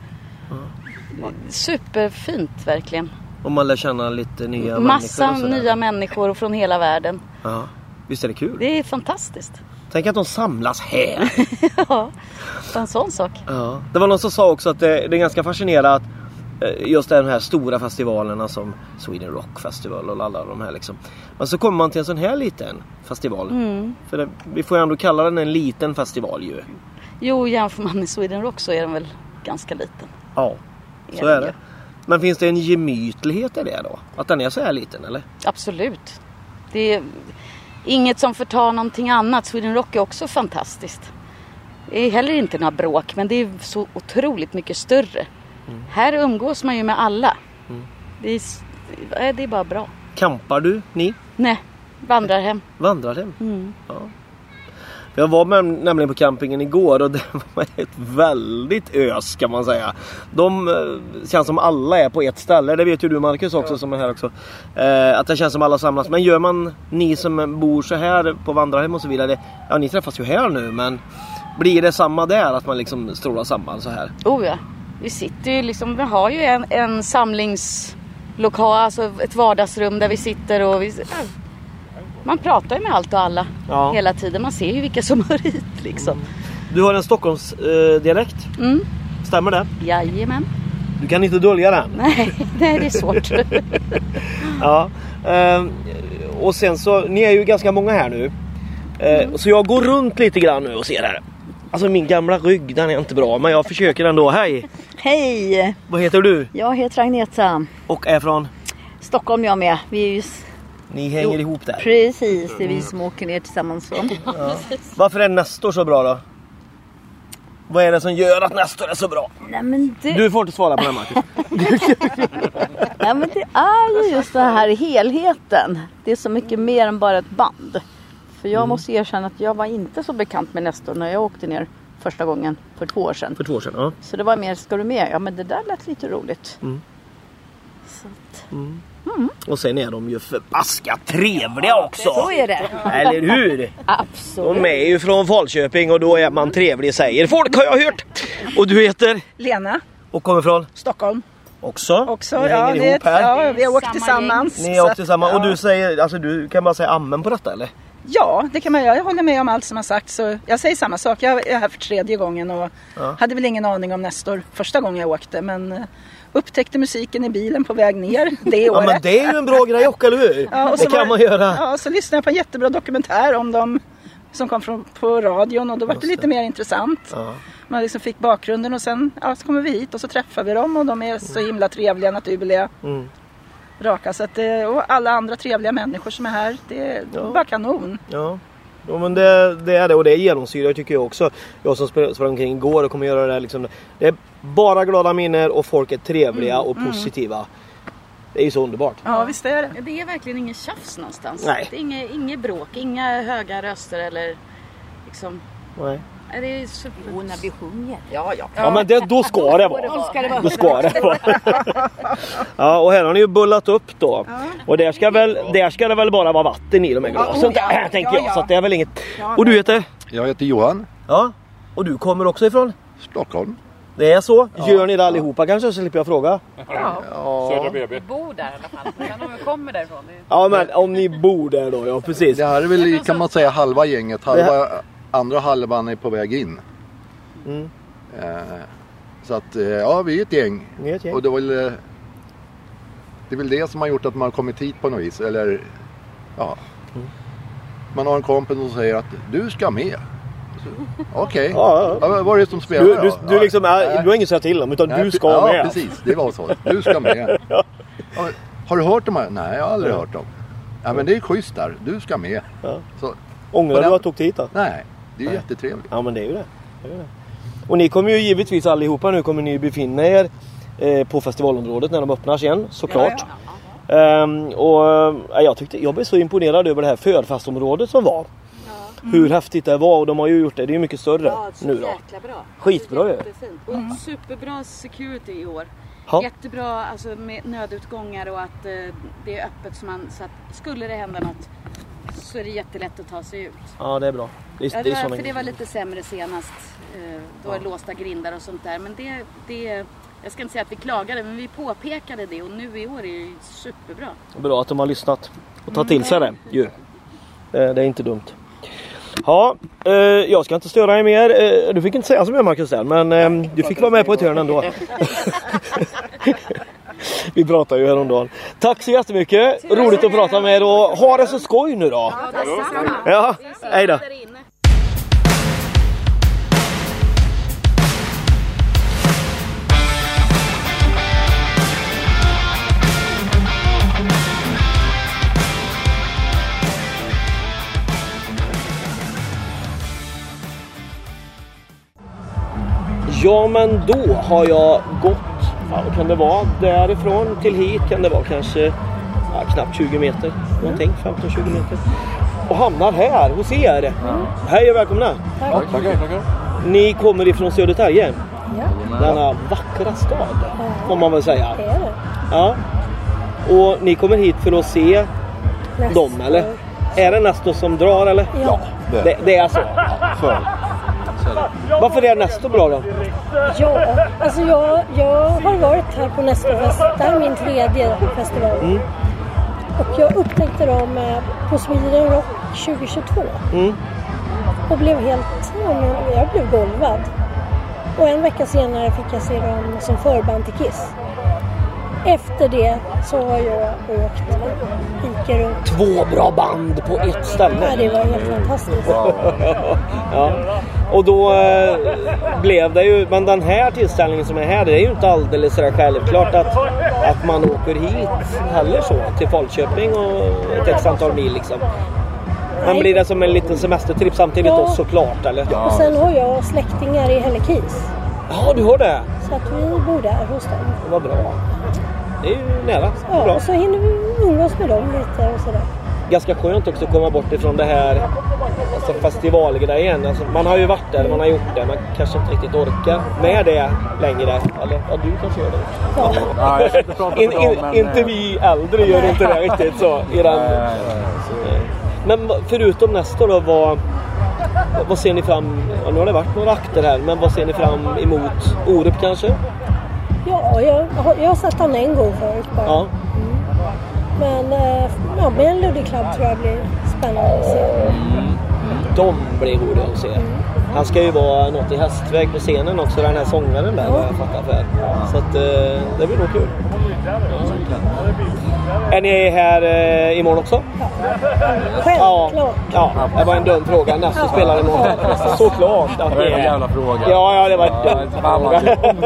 Superfint verkligen. Om man lär känna lite nya Massa människor och sådär. nya människor från hela världen. Ja, visst är det kul? Det är fantastiskt. Tänk att de samlas här. Ja, en sån sak. Ja. Det var någon som sa också att det, det är ganska fascinerande att eh, just de här stora festivalerna som Sweden Rock Festival och alla de här liksom. Men så kommer man till en sån här liten festival. Mm. För det, vi får ju ändå kalla den en liten festival ju. Jo, jämför man med Sweden Rock så är den väl ganska liten. Ja, så är det. Men finns det en gemytlighet i det då? Att den är så här liten eller? Absolut. Det är inget som förtar någonting annat. Sweden Rock är också fantastiskt. Det är heller inte några bråk, men det är så otroligt mycket större. Mm. Här umgås man ju med alla. Mm. Det, är, s- det är bara bra. Kampar du, ni? Nej, vandrar hem. Vandrar hem? Mm. Ja. Jag var med, nämligen på campingen igår och det var ett väldigt ös kan man säga. De eh, känns som alla är på ett ställe. Det vet ju du Marcus också, ja, som är här också. Eh, att det känns som alla samlas. Men gör man, ni som bor så här på vandrarhem och så vidare. Ja, ni träffas ju här nu, men blir det samma där att man liksom strålar samman så här? Oh ja, vi sitter ju liksom, vi har ju en, en samlingslokal, alltså ett vardagsrum där vi sitter och vi, man pratar ju med allt och alla, ja, hela tiden. Man ser ju vilka som hör hit liksom. Mm. Du har en Stockholms eh, dialekt. Mm. Stämmer det? Jajamän. Du kan inte dölja den. Nej, nej, det är svårt. Ja. Eh, och sen så, ni är ju ganska många här nu. Eh, mm. Så jag går runt lite grann nu och ser här. Alltså min gamla rygg, den är inte bra, men jag försöker ändå. Hej! Hej! Vad heter du? Jag heter Agneta. Och är från? Stockholm jag med. Vi är ju... Ni hänger jo, ihop där? Precis, det är vi som åker ner tillsammans. Så. Ja. Varför är Nestor så bra då? Vad är det som gör att Nestor är så bra? Nej, men det... Du får inte svara på det, Marcus. Nej, men det är ju just den här helheten. Det är så mycket mer än bara ett band. För jag mm. måste erkänna att jag var inte så bekant med Nestor när jag åkte ner första gången för två år sedan. För två år sedan, ja. Så det var mer, ska du med? Ja, men det där lät lite roligt. Mm. Så att... Mm. Mm. Och sen är de ju förbaskat trevliga också. Så är det. Eller hur? Absolut. De är ju från Falköping och då är man trevlig, säger folk, har jag hört. Och du heter? Lena. Och kommer från? Stockholm. Också? Också, ni ja. hänger Det, ihop här. ja, vi har åkt tillsammans. Ni har åkt tillsammans. Ja. Och du säger, alltså du kan bara säga amen på detta, eller? Ja, det kan man göra. Jag håller med om allt som har sagt. Så jag säger samma sak. Jag är här för tredje gången och ja. hade väl ingen aning om Nestor första gången jag åkte. Men upptäckte musiken i bilen på väg ner det året. Ja, men det är ju en bra grej också, eller hur? Ja, och det så kan var, man göra. Ja, så lyssnade jag på en jättebra dokumentär om dem som kom från, på radion och då var det lite mer intressant. Ja. Man liksom fick bakgrunden och sen ja, så kommer vi hit och så träffar vi dem och de är så himla trevliga, naturliga. Mm. Raka, så att, och alla andra trevliga människor som är här, det är ja. bara kanon. Ja, ja men det, det är det och det är genomsyrat tycker jag också. Jag som sprang omkring igår och kommer göra det här liksom, det är bara glada minnen och folk är trevliga mm, och positiva. Mm. Det är ju så underbart. Ja, visst är det. Det är verkligen ingen tjafs någonstans. Nej. Det är inget, inget bråk, inga höga röster eller liksom... Nej. Det är super... Och när vi sjunger. Ja, ja. Ja, men det, då ska det vara. Då ska det vara. Då ska det vara. Ja, och här har ni ju bullat upp då. Ja. Och där ska, väl, där ska det väl bara vara vatten i de här glasen, ja, ja. tänker jag. Ja, ja. Så att det är väl inget. Ja, och du heter? Jag heter Johan. Ja, och du kommer också ifrån? Stockholm. Det är så? Ja. Gör ni det allihopa kanske så slipper jag fråga? Ja. Ja. Södra B B. Vi bor där i alla fall. Sen om vi kommer därifrån. Det... Ja, men om ni bor där då, ja precis. Det här är väl kan man säga halva gänget. Halva, andra halvan är på väg in. Mm. Eh, så att, eh, ja vi är ett gäng. Är ett gäng. Och det är, väl, det är väl det som har gjort att man har kommit hit på något vis. Eller, ja. Mm. Man har en kompis som säger att du ska med. Okej, okay. ja, ja. ja, vad är det som spelar? Du, du, du, liksom, är, du har inget att säga till om, utan Nej, du ska ja, med. Ja, precis. Det var så. Du ska med. Ja. Ja, har du hört dem här? Nej, jag har aldrig ja. hört dem. Ja, men det är schysst där. Du ska med. Ja. Så, ångrar du att du åkt hit då? Nej, det är ju jättetrevligt. Ja, men det är ju det. det, är det. Och ni kommer ju givetvis allihopa nu kommer ni befinna er eh, på festivalområdet när de öppnar igen, såklart. Ja, ja. Um, och uh, jag tyckte jag blev så imponerad över det här förfestområdet som var. Ja. hur häftigt det var och de har ju gjort det. Det är ju mycket större ja, nu då. Jäkla bra. Skitbra ju. Och mm. superbra security i år. Ha. Jättebra alltså, med nödutgångar och att eh, det är öppet så, man, så att skulle det hända något så är det jättelätt att ta sig ut. Ja, det är bra. Det, är, ja, det, det är var, för det var lite sämre senast. Eh, då var det låsta grindar och sånt där. Men det, det, jag ska inte säga att vi klagade, men vi påpekade det. Och nu i år är det superbra. Bra att de har lyssnat och tagit till sig det. Ju. Det, det är inte dumt. Ja, eh, jag ska inte störa dig mer. Eh, du fick inte säga så mycket, Marcus där, men eh, du fick vara med på ett hörn ändå. Vi pratar ju häromdagen. Tack så jättemycket. Roligt att prata med er och ha det så skoj nu då. Ja, detsamma. Ja, hej då. Ja, men då har jag gått, ja, vad kan det vara, därifrån till hit kan det vara kanske ja, knappt tjugo meter, någonting, femton tjugo meter. Och hamnar här hos er. Mm. Hej och välkomna. Tack. Ja, tackar, tackar. Ni kommer ifrån Södertälje. Ja. Denna vackra stad, ja. Får man väl säga. Det är det. Ja. Och ni kommer hit för att se Nästor. Dem, eller? Är det Nästor som drar, eller? Ja. Det, det, det är så. Så. Varför är Nästor bra då? Ja, alltså jag, jag har varit här på Nästorfest. Det här är min tredje festival. Mm. Och jag upptäckte dem på Sweden Rock tjugohundratjugotvå. Mm. Och blev helt, jag blev golvad. Och en vecka senare fick jag se dem som förband till Kiss. Efter det så har jag åkt hika runt. Två bra band på ett ställe. Ja, det var helt fantastiskt. Ja. Och då eh, blev det ju, men den här tillställningen som är här, det är ju inte alldeles så självklart att, att man åker hit heller så, till Falköping och ett x antal mil liksom. Men blir det som en liten semestertripp samtidigt ja. Också såklart, eller? Ja. Och sen har jag släktingar i Hällekis. Ja, du har det? Så att vi bor där hos dem. Vad bra. Det är ju nära. Ja, bra. Och så hinner vi umgås med dem lite och sådär. Ganska skönt också att komma bort ifrån det här alltså festivalgrejen. Alltså, man har ju varit där, man har gjort det. Man kanske inte riktigt orkar med det längre. Eller ja, du kanske gör det. Ja. Ja, jag ska inte prata in, in, men... Inte vi äldre gör inte det riktigt så. I den... nej, nej, nej. Men förutom Nästor då, vad, vad ser ni fram... Ja, nu har det varit några akter här, men vad ser ni fram emot? Orup kanske? Ja, jag, jag har sett han en gång förut bara. Ja. Mm. Men ja, med en Luddig Club tror jag blir spännande att se. Mm. De blir roliga att se. Mm. Han ska ju vara något i hästväg på scenen också, den här sångaren där, ja. Jag fattar för. Så att det blir nog kul. Ja. Är ni här eh, imorgon också? Ja. Självklart. Ja, ja, det var en dum fråga. Nästa spelar imorgon. Såklart att det är en jävla fråga. Ja, ja, det var en dum fråga.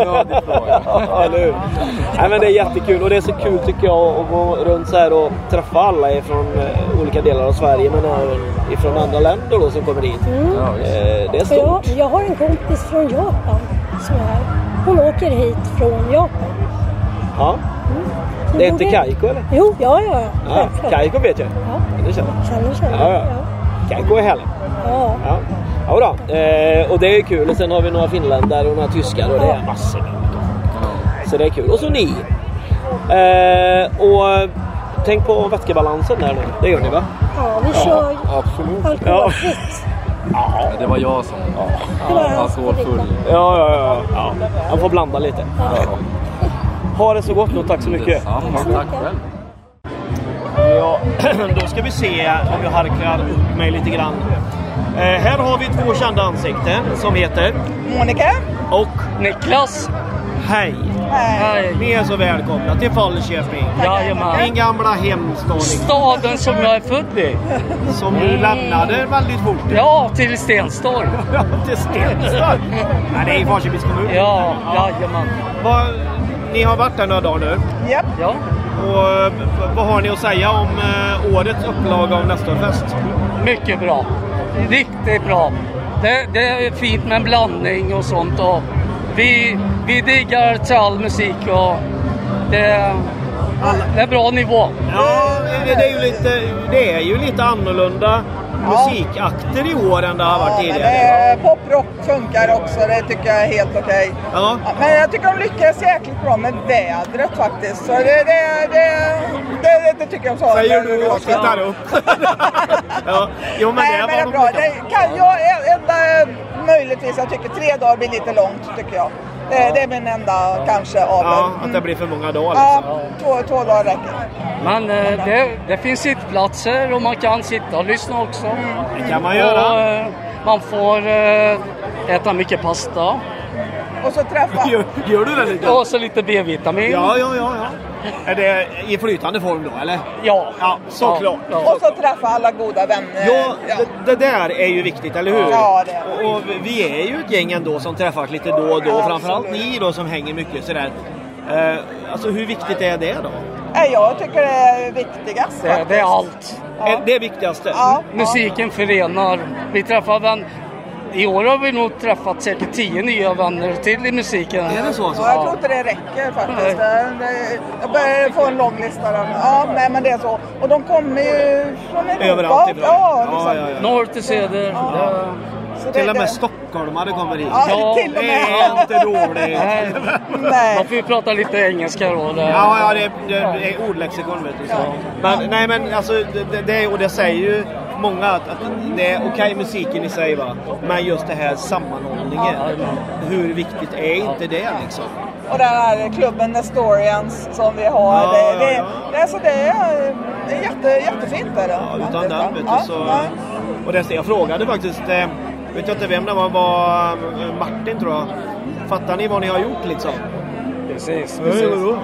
Ja, nu. Nej, men det är jättekul och det är så kul tycker jag att gå runt så här och träffa alla från eh, olika delar av Sverige men även ifrån andra länder då som kommer dit. Mm. Eh, det är stort. Jag, jag har en kompis från Japan som är här. Hon åker hit från Japan. Ja. Mm. Det är inte Kaiko eller? Jo, ja, ja. ja. Kaiko vet jag. Ja. Det känner jag. Känner, känner. Ja, ja. Ja. Kaiko är härlig. Ja. Ja, ja då. Eh, och det är kul. Och sen har vi några finländare och några tyskar och det är massor. Så det är kul. Och så ni. Eh, och tänk på vätskebalansen där nu. Det gör ni va? Ja, vi kör ja, absolut. alkoholfritt. Ja, det var jag som ja. alkoholfull. Ja, ja, ja, ja. Man får blanda lite. Ja. Ha det så gott och tack så mycket. Ja, tack själv. Ja, då ska vi se om jag harklar upp mig lite grann. Eh, här har vi två kända ansikten som heter Monica och Niklas. Hej. Hej. Ni är så välkomna till Falköping. Jajamän. Min gamla hemstad. Staden som jag är född i. Som du mm. lämnade väldigt fort. Ja, till Stenstorp. Ja, till Stenstorp. Ja, det är i Falköpings kommun. Ja, jajamän. Vad, ni har varit där några dagar nu. Yep. Ja. Och vad har ni att säga om eh, årets upplaga av Nästorfest? Mycket bra. Riktigt bra. Det, det är fint med en blandning och sånt. Och vi, vi diggar till all musik och det, det är bra nivå. Ja, det, det, är ju lite, det är ju lite annorlunda musikakter i år än det har varit tidigare. Men det, poprock funkar också, det tycker jag är helt okej. Ja. Men jag tycker de lyckas jäkligt bra med vädret faktiskt. Så det, det, det, det, det tycker jag så. Säger du och tittar upp. Ja. Jo, men Nej, det men det är var bra. Det kan jag, enda, möjligtvis, jag tycker tre dagar blir lite långt tycker jag. Det, det är min enda kanske av ja, mm. att det blir för många dagar liksom. Ja, två, två dagar räcker. Men eh, det, det finns sittplatser och man kan sitta och lyssna också. Mm. Det kan man göra. Och, eh, man får eh, äta mycket pasta. Och så träffa. Gör, gör du det lite? Och så lite B-vitamin. Ja, ja, ja, ja. Är det i flytande form då, eller? Ja. Ja, såklart. Ja, ja. Och så träffa alla goda vänner. Ja, ja. Det, det där är ju viktigt, eller hur? Ja, det är det. Och vi är ju ett gäng ändå som träffas lite då och då. Ja, framförallt ni då som hänger mycket sådär. Eh, alltså hur viktigt är det då? Nej, jag tycker det är viktigast. Det, det är allt. Ja. Det är viktigaste? Ja. Musiken förenar. Vi träffar vän... I år har vi nog träffat säkert tio nya vänner till i musiken. Är det så? Ja, jag tror inte det räcker faktiskt. Det, det, jag börjar få en lång lista där. Ja, nej, men det är så. Och de kommer ju från Europa. Överallt ifrån. Ja, liksom. ja, ja, ja. Norr till söder. Ja. Ja. Så till det, och med det... stockholmare kommer hit. Ja, till och med. Det är inte dåligt. Nej. Nej. Man får ju prata lite engelska då. Det... Ja, ja, det, det, det är ordlexikon vet du. Så. Men, ja. Nej, men alltså, det, det, och det säger ju många att, att det är okej okay, musiken i sig va. Men just det här sammanhållningen. Ja. Hur viktigt är inte det liksom? Och den här klubben Nestorians som vi har. Ja, det, det, ja, ja. det, alltså, det är, det är jätte, jättefint. Är det. Ja, utan den vet du ja, så... Ja. Och det, jag frågade faktiskt, eh, vet jag inte vem det var, var eh, Martin tror jag. Fattar ni vad ni har gjort liksom? Precis, precis.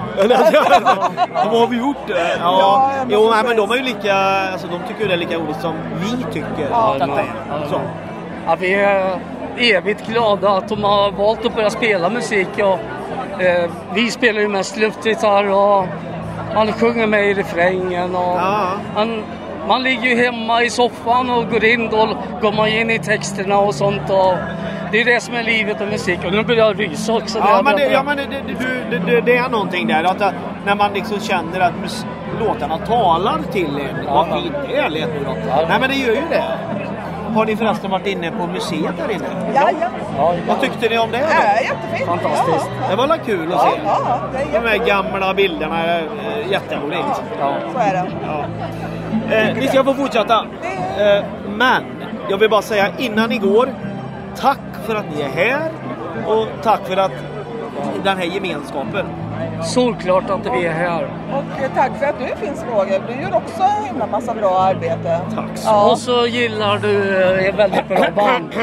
Vad har vi gjort? Ja, ja jo, nej, men de är ju lika, alltså de tycker ju det är lika roligt som vi tycker ja, att det är. Så. Ja, vi är evigt glada att de har valt att börja spela musik. Och, eh, vi spelar ju mest luftgitarr och man sjunger med i refrängen. Och ja. man, man ligger ju hemma i soffan och går in, då går man in i texterna och sånt. Och det är det som är livet och musik. Och nu börjar jag rysa också. Ja, men, det, ja, men det, det, det, det är någonting där. Att, när man liksom känner att mus- låtarna talar till en. Ja, vad fint det är nu då. Ja. Nej, men det gör ju det. Har ni förresten varit inne på museet där inne? Ja, ja. ja. Vad tyckte ni om det? Ja, jättefint. Fantastiskt. Ja. Det var väl kul att ja, se. Ja, det är de här gamla bilderna är jätteroligt. Ja, så är det. Ja. Eh, ni ska få fortsätta. Eh, men jag vill bara säga innan ni går, tack för att ni är här och tack för att den här gemenskapen. Såklart att vi är här. Och tack för att du finns, Roger. Du gör också en himla massa bra arbete. Tack så. Ja. Och så gillar du ett väldigt bra band.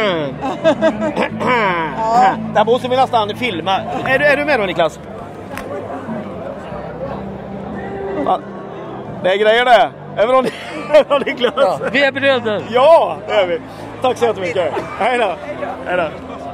Ja. Där måste vi nästan filma. Är du, är du med då, Niklas? Va? Det är grejer det. Är vi då, Niklas? Ja, vi är bröder. Ja, det är vi. Tack så jättemycket. Hej då. Hej då.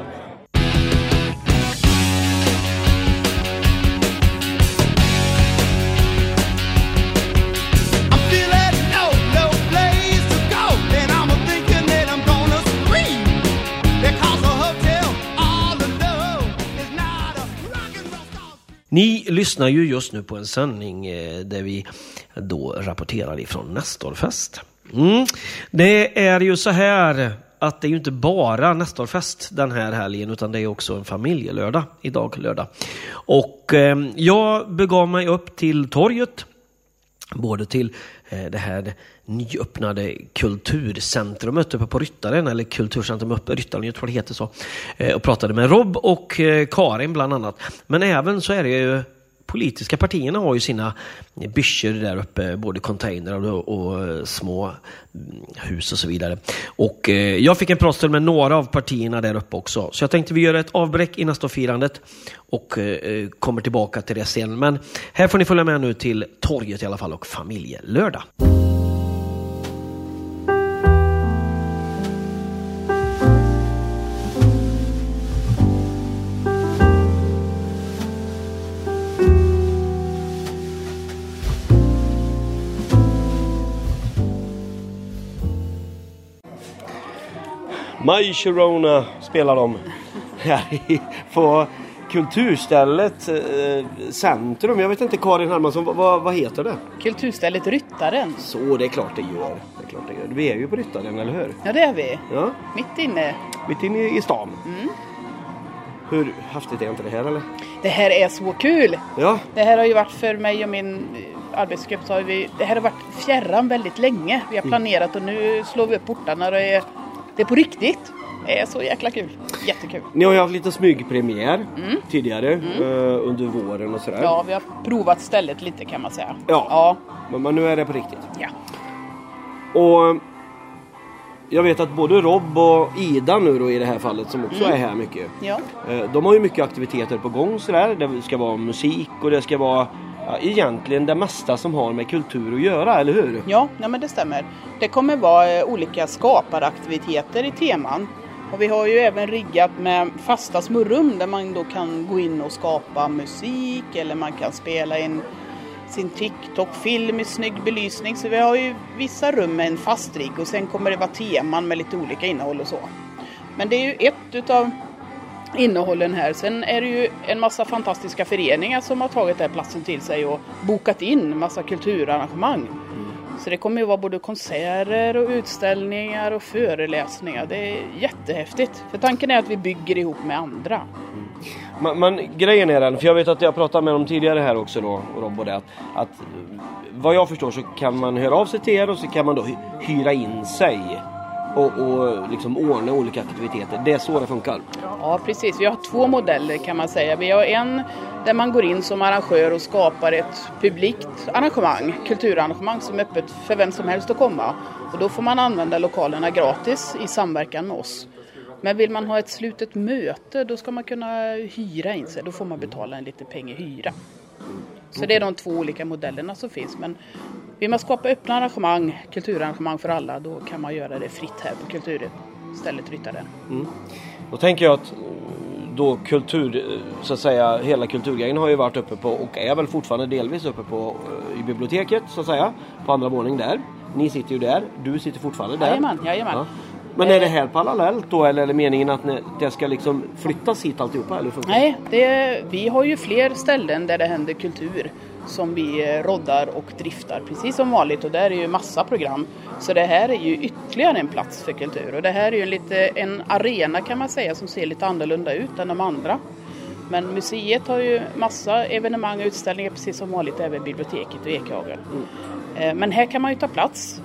Ni lyssnar ju just nu på en sändning där vi då rapporterar ifrån Nestorfest. Mm. Det är ju så här att det är ju inte bara Nestorfest den här helgen utan det är också en familjelördag idag lördag. Och eh, jag begav mig upp till torget, både till eh, det här nyöppnade kulturcentrumet uppe på Ryttaren, eller kulturcentrum uppe på Ryttaren, jag tror det heter så, eh, och pratade med Rob och eh, Karin bland annat. Men även så är det ju politiska partierna har ju sina byschor där uppe, både container och, och små hus och så vidare. Och eh, jag fick en pratstund med några av partierna där uppe också. Så jag tänkte vi gör ett avbräck i nästa firandet och eh, kommer tillbaka till det sen. Men här får ni följa med nu till torget i alla fall och familjelördag. My Sharona spelar de här på kulturstället eh, Centrum. Jag vet inte, Karin Hermansson, vad, vad heter det? Kulturstället Ryttaren. Så, det är klart det gör. Det är klart det gör. Vi är ju på Ryttaren, eller hur? Ja, det är vi. Ja. Mitt inne. Mitt inne i, i stan. Mm. Hur häftigt är inte det här, eller? Det här är så kul! Ja. Det här har ju varit för mig och min arbetsgrupp. Så har vi, det här har varit fjärran väldigt länge. Vi har planerat och nu slår vi upp portarna och det är, det är på riktigt. Det är så jäkla kul. Jättekul. Ni har ju haft lite smygpremiär mm. tidigare mm. eh, under våren och sådär. Ja, vi har provat stället lite kan man säga. Ja, ja. Men, men nu är det på riktigt. Ja. Och jag vet att både Rob och Ida nu då i det här fallet som också mm. är här mycket. Ja. Eh, de har ju mycket aktiviteter på gång sådär. Det ska vara musik och det ska vara ja, egentligen det mesta som har med kultur att göra, eller hur? Ja, nej, men det stämmer. Det kommer vara eh, olika skaparaktiviteter i teman. Och vi har ju även riggat med fasta smurrum där man då kan gå in och skapa musik eller man kan spela in sin TikTok-film i snygg belysning. Så vi har ju vissa rum med en fast rigg och sen kommer det vara teman med lite olika innehåll och så. Men det är ju ett utav innehållen här. Sen är det ju en massa fantastiska föreningar som har tagit den här platsen till sig och bokat in massa kulturarrangemang. Mm. Så det kommer ju vara både konserter och utställningar och föreläsningar. Det är jättehäftigt. För tanken är att vi bygger ihop med andra. Mm. Men, men grejen är den, för jag vet att jag pratade med dem tidigare här också då, Rob, och det, att, att vad jag förstår så kan man höra av sig till er och så kan man då hyra in sig och, och liksom ordna olika aktiviteter. Det är så det funkar. Ja, precis. Vi har två modeller kan man säga. Vi har en där man går in som arrangör och skapar ett publikt arrangemang, kulturarrangemang som är öppet för vem som helst att komma. Och då får man använda lokalerna gratis i samverkan med oss. Men vill man ha ett slutet möte, då ska man kunna hyra in sig. Då får man betala en lite pengar hyra. Så det är de två olika modellerna som finns. Men vill man skapa öppna arrangemang, kulturarrangemang för alla, då kan man göra det fritt här på Kulturstället Ryttaren. Mm. Då tänker jag att då kultur, så att säga, hela kulturgrejen har ju varit uppe på och är väl fortfarande delvis uppe på i biblioteket så att säga, på andra våningen där. Ni sitter ju där, du sitter fortfarande där. Jajamän, jajamän. Ja. Men är det här parallellt då eller är det meningen att det ska liksom flyttas hit alltihopa? Eller Nej, det, vi har ju fler ställen där det händer kultur som vi roddar och driftar precis som vanligt och där är ju massa program. Så det här är ju ytterligare en plats för kultur och det här är ju lite en arena kan man säga som ser lite annorlunda ut än de andra. Men museet har ju massa evenemang och utställningar precis som vanligt även biblioteket och Ekhagen. Mm. Men här kan man ju ta plats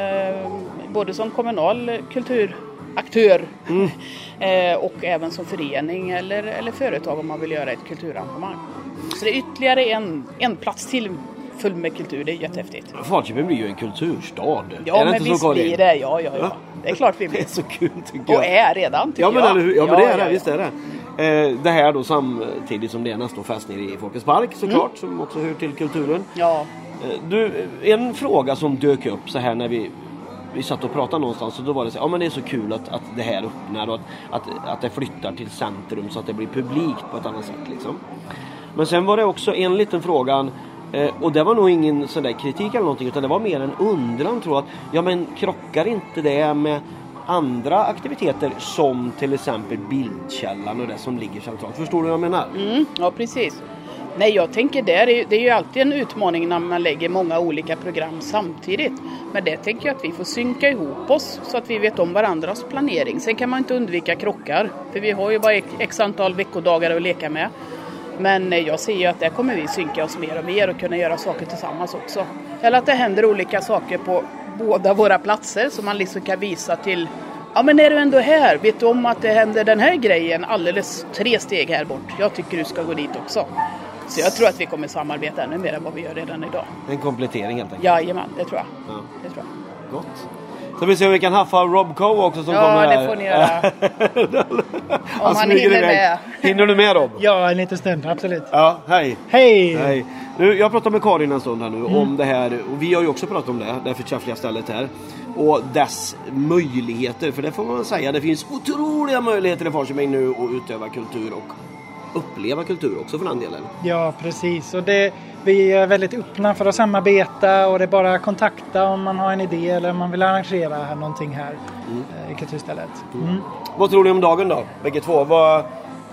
både som kommunal kulturaktör mm. och även som förening eller, eller företag om man vill göra ett kulturarrangemang. Så det är ytterligare en, en plats till full med kultur, det är jättehäftigt. Falköping blir ju en kulturstad. Ja, är det men inte visst så, blir det, ja, ja, ja. Det är klart vi blir. Det är så kul tycker jag. Och är redan tycker ja, men, jag. Eller hur? Ja, men ja, det är det, ja, visst är det. Eh, det här då samtidigt som det är nästa fest nere i Folkets Park såklart, mm. som också hör till kulturen. Ja. Eh, du, en fråga som dök upp så här när vi vi satt och pratade någonstans och då var det så ja men det är så kul att, att det här öppnar och att, att, att det flyttar till centrum så att det blir publikt på ett annat sätt liksom. Men sen var det också en liten fråga eh, och det var nog ingen sån där kritik eller någonting utan det var mer en undran tror jag att ja men krockar inte det med andra aktiviteter som till exempel Bildkällan och det som ligger centralt. Förstår du vad jag menar? Mm, ja precis. Nej, jag tänker där, det är ju alltid en utmaning när man lägger många olika program samtidigt. Men det tänker jag att vi får synka ihop oss så att vi vet om varandras planering. Sen kan man inte undvika krockar, för vi har ju bara x antal veckodagar att leka med. Men jag ser ju att där kommer vi synka oss mer och mer och kunna göra saker tillsammans också. Eller att det händer olika saker på båda våra platser så man liksom kan visa till ja men är du ändå här, vet du om att det händer den här grejen alldeles tre steg här bort. Jag tycker du ska gå dit också. Så jag tror att vi kommer samarbeta ännu mer än vad vi gör redan idag. En komplettering helt enkelt. Jajamän, det tror jag. Ja. Det tror jag. Gott. Så vi ser om vi kan haffa Rob Coe också som ja, kommer här. Ja, det får ni göra. Om han, han hinner med. Hinner du med Rob? Ja, en liten stund, absolut. Ja, hej. Hej. Hej. Nu, jag pratar med Karin en stund här nu mm. om det här. Och vi har ju också pratat om det, det här förträffliga stället här. Och dess möjligheter, för det får man säga. Det finns otroliga möjligheter i Falköping nu att utöva kultur och uppleva kultur också för den delen. Ja, precis. Och det, vi är väldigt öppna för att samarbeta och det är bara att kontakta om man har en idé eller om man vill arrangera någonting här mm. i kulturstället. Mm. Mm. Vad tror ni om dagen då? Bägge två. Vad,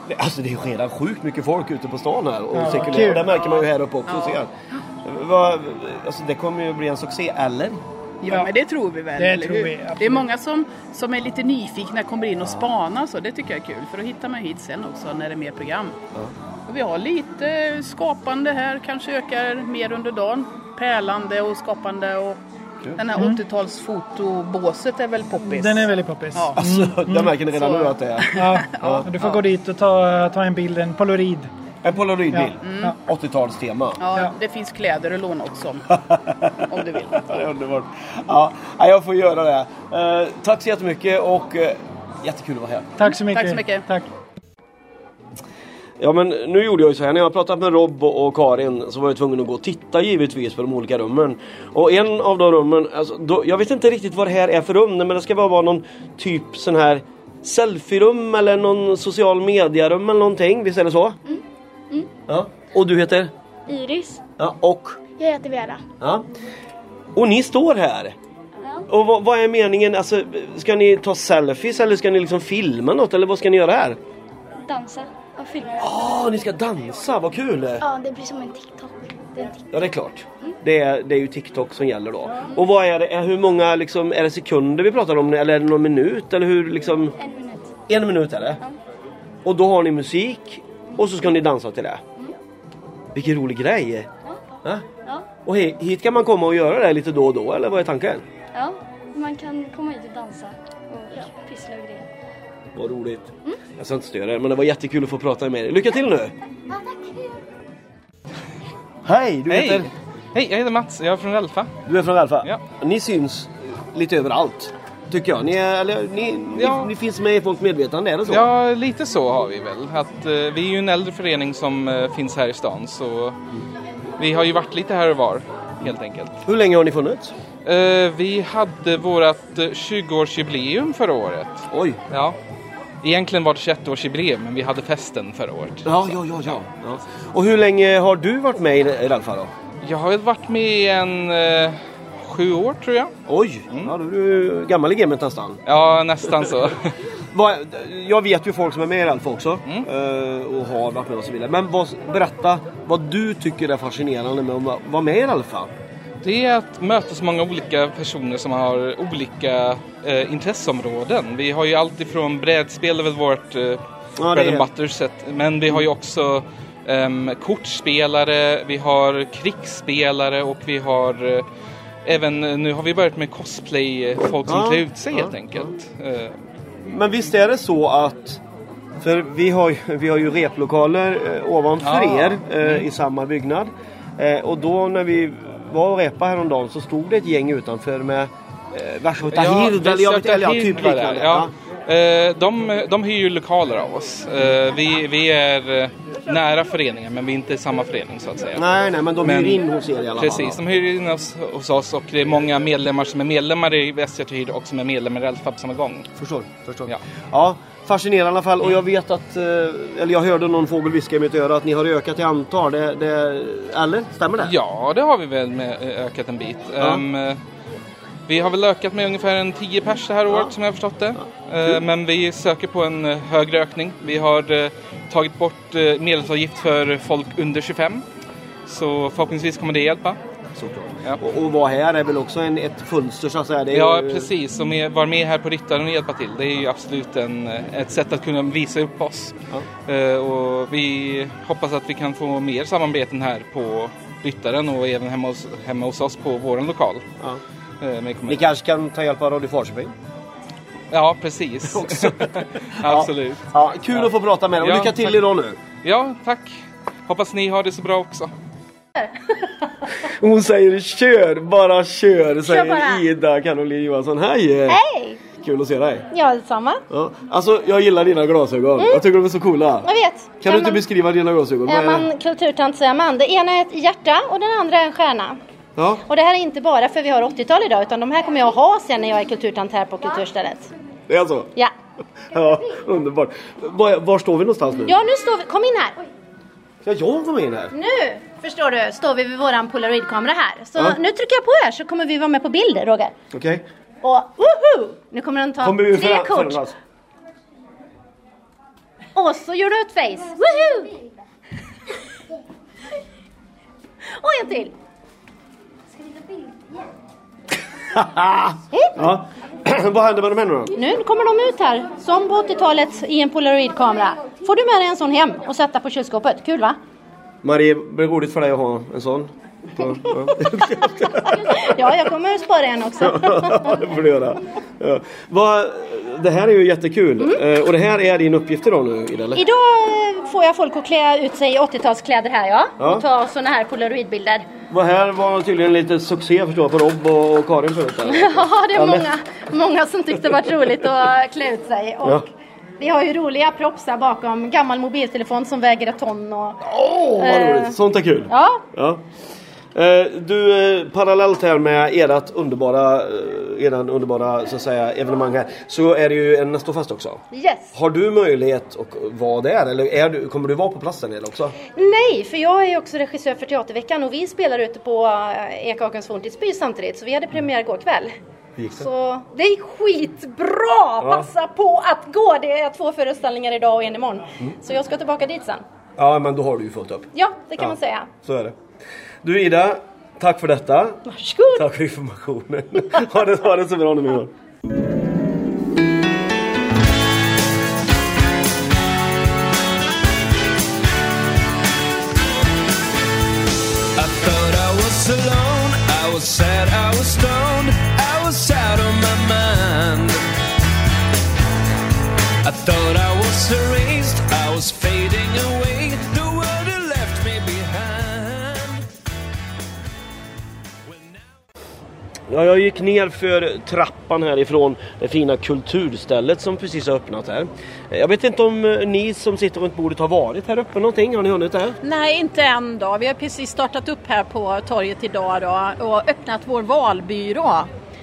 Alltså det är redan sjukt mycket folk ute på stan här och Ja, cirkulerar. kul. Det märker man ju här uppe också. Ja. Ser. Vad, alltså det kommer ju bli en succé, eller? Ja, men det tror vi väl. Det eller tror hur? vi, absolut. Det är många som, som är lite nyfikna, kommer in och spanar, så det tycker jag är kul. För då hittar man hit sen också när det är mer program. Ja. Och vi har lite skapande här, kanske ökar mer under dagen. Pärlande och skapande och Kul. den här Mm. åttiotalsfotobåset är väl poppis. Den är väldigt poppis. Ja. Alltså, jag märker redan Så- nu att det är. Ja, Ja. du får gå dit och ta, ta en bild, en polaroid. En polaroidbild. Ja. Mm. Ja. åttiotalstema. Ja, det finns kläder att låna också om du vill. Ja, det är underbart. Ja, ja, jag får göra det. Eh, tack så jättemycket och eh, jättekul att vara här. Tack så mycket. Tack så mycket. Tack. Ja, men nu gjorde jag ju så här. När jag har pratat med Rob och och Karin så var jag tvungen att gå och titta givetvis på de olika rummen. Och en av de rummen, alltså, då, jag vet inte riktigt vad det här är för rum, men det ska bara vara någon typ sån här selfie-rum eller någon social media-rum eller någonting. Visst är det så? Mm. Mm. Ja. Och du heter? Iris. Ja, och? Jag heter Vera. Ja. Och ni står här. Ja. Och vad, vad är meningen? Alltså, ska ni ta selfies eller ska ni liksom filma något? Eller vad ska ni göra här? Dansa och filma. Åh, ni ska dansa, vad kul! Ja, det blir som en TikTok. Det är en TikTok. Ja, det är klart. Det är, det är ju TikTok som gäller då. Och vad är det? Är, hur många liksom, är det sekunder vi pratar om? Eller är det någon minut? Eller hur liksom? En minut. En minut är det? Ja. Och då har ni musik och så ska ni dansa till det. Mm. Vilken rolig grej! Ja. Ja. Och hit, hit kan man komma och göra det lite då och då, eller vad är tanken? Ja, man kan komma hit och dansa och pyssla och grejer. Vad roligt. Mm. Jag ska inte störa er, men det var jättekul att få prata med er. Lycka till nu! Ja, tack. Hej, du Hej. heter? Hej, jag heter Mats. Jag är från Alfa. Du är från Alfa? Ja. Ni syns lite överallt, tycker jag. Ni, är, eller, ni, Ja. ni, ni finns med i folks medvetande, är det så? Ja, lite så har vi väl. Att, eh, vi är ju en äldre förening som eh, finns här i stan. Så vi har ju varit lite här och var, helt enkelt. Hur länge har ni funnits? Eh, vi hade vårt eh, tjugoårsjubileum förra året. Oj! Ja. Egentligen var det tjugoett-årsjubileum, men vi hade festen förra året. Ja, ja, ja, ja, ja. Och hur länge har du varit med i Alfa då? Jag har varit med i en eh, sju år, tror jag. Oj, mm. Ja, då är du gammal i gamet nästan. Ja, nästan så. Vad, jag vet ju folk som är med i Alfa också. Mm. Och har varit med och så vidare. Men vad, berätta vad du tycker är fascinerande med att vara med i Alfa. Det är att möta så många olika personer som har olika eh, intresseområden. Vi har ju allt ifrån brädspel över vårt eh, ja, bread and butter set. Men vi har ju också eh, kortspelare, vi har krigsspelare och vi har eh, även, nu har vi börjat med cosplay, folk som ja, klär ut sig ja, helt enkelt. Ja. Men visst är det så att, för vi har ju, vi har ju replokaler eh, ovanför ja. er eh, mm. i samma byggnad. Eh, och då när vi var och repa häromdagen så stod det ett gäng utanför med eh, Varsågod Hild eller jag vet inte, ja, typ liknande. Ja. Eh, de, de hyr ju lokaler av oss. Eh, vi, vi är eh, nära föreningen, men vi är inte i samma förening så att säga. Nej, nej, men de hyr in hos er i alla fall. Precis, de hyr in oss, hos oss och det är många medlemmar som är medlemmar i Västgötahyr och som är medlemmar i Alfa på samma gång. Förstår, förstår. Ja. Ja, fascinerande i alla fall. Och jag vet att, eh, eller jag hörde någon fågel viska i mitt öra att ni har ökat i antal. Det, det, eller, stämmer det? Ja, det har vi väl med, ökat en bit. Ja. Um, vi har väl ökat med ungefär en tio pers det här året, ja, som jag har förstått det. Ja. Uh, men vi söker på en uh, högre ökning. Vi har uh, tagit bort uh, medlemsavgift för folk under tjugofem. Så förhoppningsvis kommer det hjälpa. Såklart. Ja. Och, och vara här är väl också en, ett fönster så att säga. Det är ja, ju... precis. Och med, vara med här på Ryttaren och hjälpa till. Det är ju absolut en, ett sätt att kunna visa upp oss. Ja. Uh, och vi hoppas att vi kan få mer samarbeten här på Ryttaren och även hemma hos, hemma hos oss på vår lokal. Ja. Ni kanske kan ta hjälp av Radio Falköping? Ja, precis. Absolut. Ja. Ja, kul ja. att få prata med er. Och ja, lycka till tack. idag nu. Ja, tack. Hoppas ni har det så bra också. Hon säger kör, bara kör, säger bara. Ida Caroline Johansson. Hej! Hej! Kul att se dig. Ja, detsamma. Ja. Alltså, jag gillar dina glasögon. Mm. Jag tycker de är så coola. Jag vet. Kan, kan du inte man... beskriva dina glasögon? Är man kulturtant så är man. Det ena är ett hjärta och den andra är en stjärna. Ja. Och det här är inte bara för vi har åttiotal idag, utan de här kommer jag ha sen när jag är kulturtant här på kulturstället. Det är alltså? Ja. Ja, underbart. Var, var står vi någonstans nu? Ja, nu står vi. Kom in här. Ska jag komma in här? Nu, förstår du, står vi vid våran polaroidkamera här. Så ja. nu trycker jag på här så kommer vi vara med på bilder, Roger. Okej. Okay. Och woho! Nu kommer den ta kommer vi tre för, kort. För Och så gör du ett face. Woohoo! Och en till. Ska vi ta bild? Ja. Vad händer med de här nu då? Nu kommer de ut här, som på åttiotalet i en polaroidkamera. Får du med dig en sån hem och sätta på kylskåpet? Kul va? Marie, blir det roligt för dig att ha en sån? Ja, ja jag kommer att spara en också. Ja, det får du göra. Ja. Vad, det här är ju jättekul. Mm. Och det här är din uppgift idag nu, Ida, eller? Idag får jag folk att klä ut sig i åttiotalskläder här, ja. Ja. Och ta såna här polaroidbilder. Vad här var tydligen lite succé, förstår jag, på Rob och Karin förut. Eller? Ja, det är många, många som tyckte det var roligt att klä ut sig. Och ja. Vi har ju roliga props där bakom. Gammal mobiltelefon som väger ett ton. Åh, oh, vad eh, roligt. Sånt är kul. Ja. Ja. Eh, du, eh, parallellt här med ert underbara, eh, eran underbara så att säga, evenemang här, så är det ju en Ståfest också. Yes. Har du möjlighet att vara där? Eller är du, kommer du vara på platsen eller också? Nej, för jag är ju också regissör för Teaterveckan och vi spelar ute på Ekakens Forntidsby samtidigt. Så vi hade premiär igår kväll. Hur gick det? Så det är skitbra! Ja. Passa på att gå! Det är två föreställningar idag och en imorgon. Mm. Så jag ska tillbaka dit sen. Ja, men då har du ju fullt upp. Ja, det kan ja. man säga. Så är det. Du Ida, tack för detta. Varsågod. Tack för informationen. ha, det, ha det så bra nu. I thought I was alone, I was sad, I was stoned, I was out of my mind. I thought I was erased, I was fading away, the world had left me behind. Ja, jag gick ner för trappan härifrån det fina kulturstället som precis har öppnat här. Jag vet inte om ni som sitter runt bordet har varit här uppe någonting. Har ni hunnit det? Nej, inte än då. Vi har precis startat upp här på torget idag då och öppnat vår valbyrå.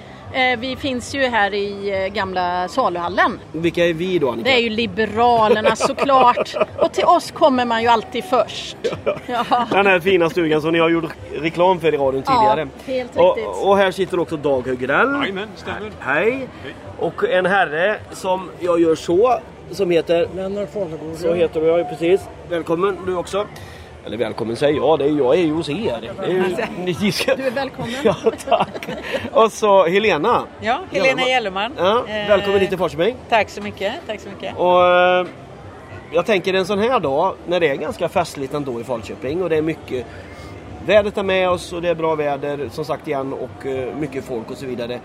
Vi finns ju här i gamla saluhallen. Vilka är vi då, Annika? Det är ju Liberalerna såklart. Och till oss kommer man ju alltid först. Ja. Den här fina stugan som ni har gjort reklam för i radion tidigare. Ja, helt och, riktigt. och här sitter också Dag Högrell. Jajamän, stämmer. Hej. Hej. Och en herre som jag gör så, som heter... Lennart Fagergård. Så heter jag ju precis. Välkommen du också. Eller välkommen säger jag, det är jag är ju hos er. Det är ju, ni ska... Du är välkommen. Ja, tack. Och så Helena. Ja, Helena Gellerman. Ja, välkommen hit till Falköping. Tack så mycket, tack så mycket. Och eh, jag tänker en sån här dag, när det är ganska festligt ändå i Falköping och det är mycket, vädret är med oss och det är bra väder som sagt igen och eh, mycket folk och så vidare.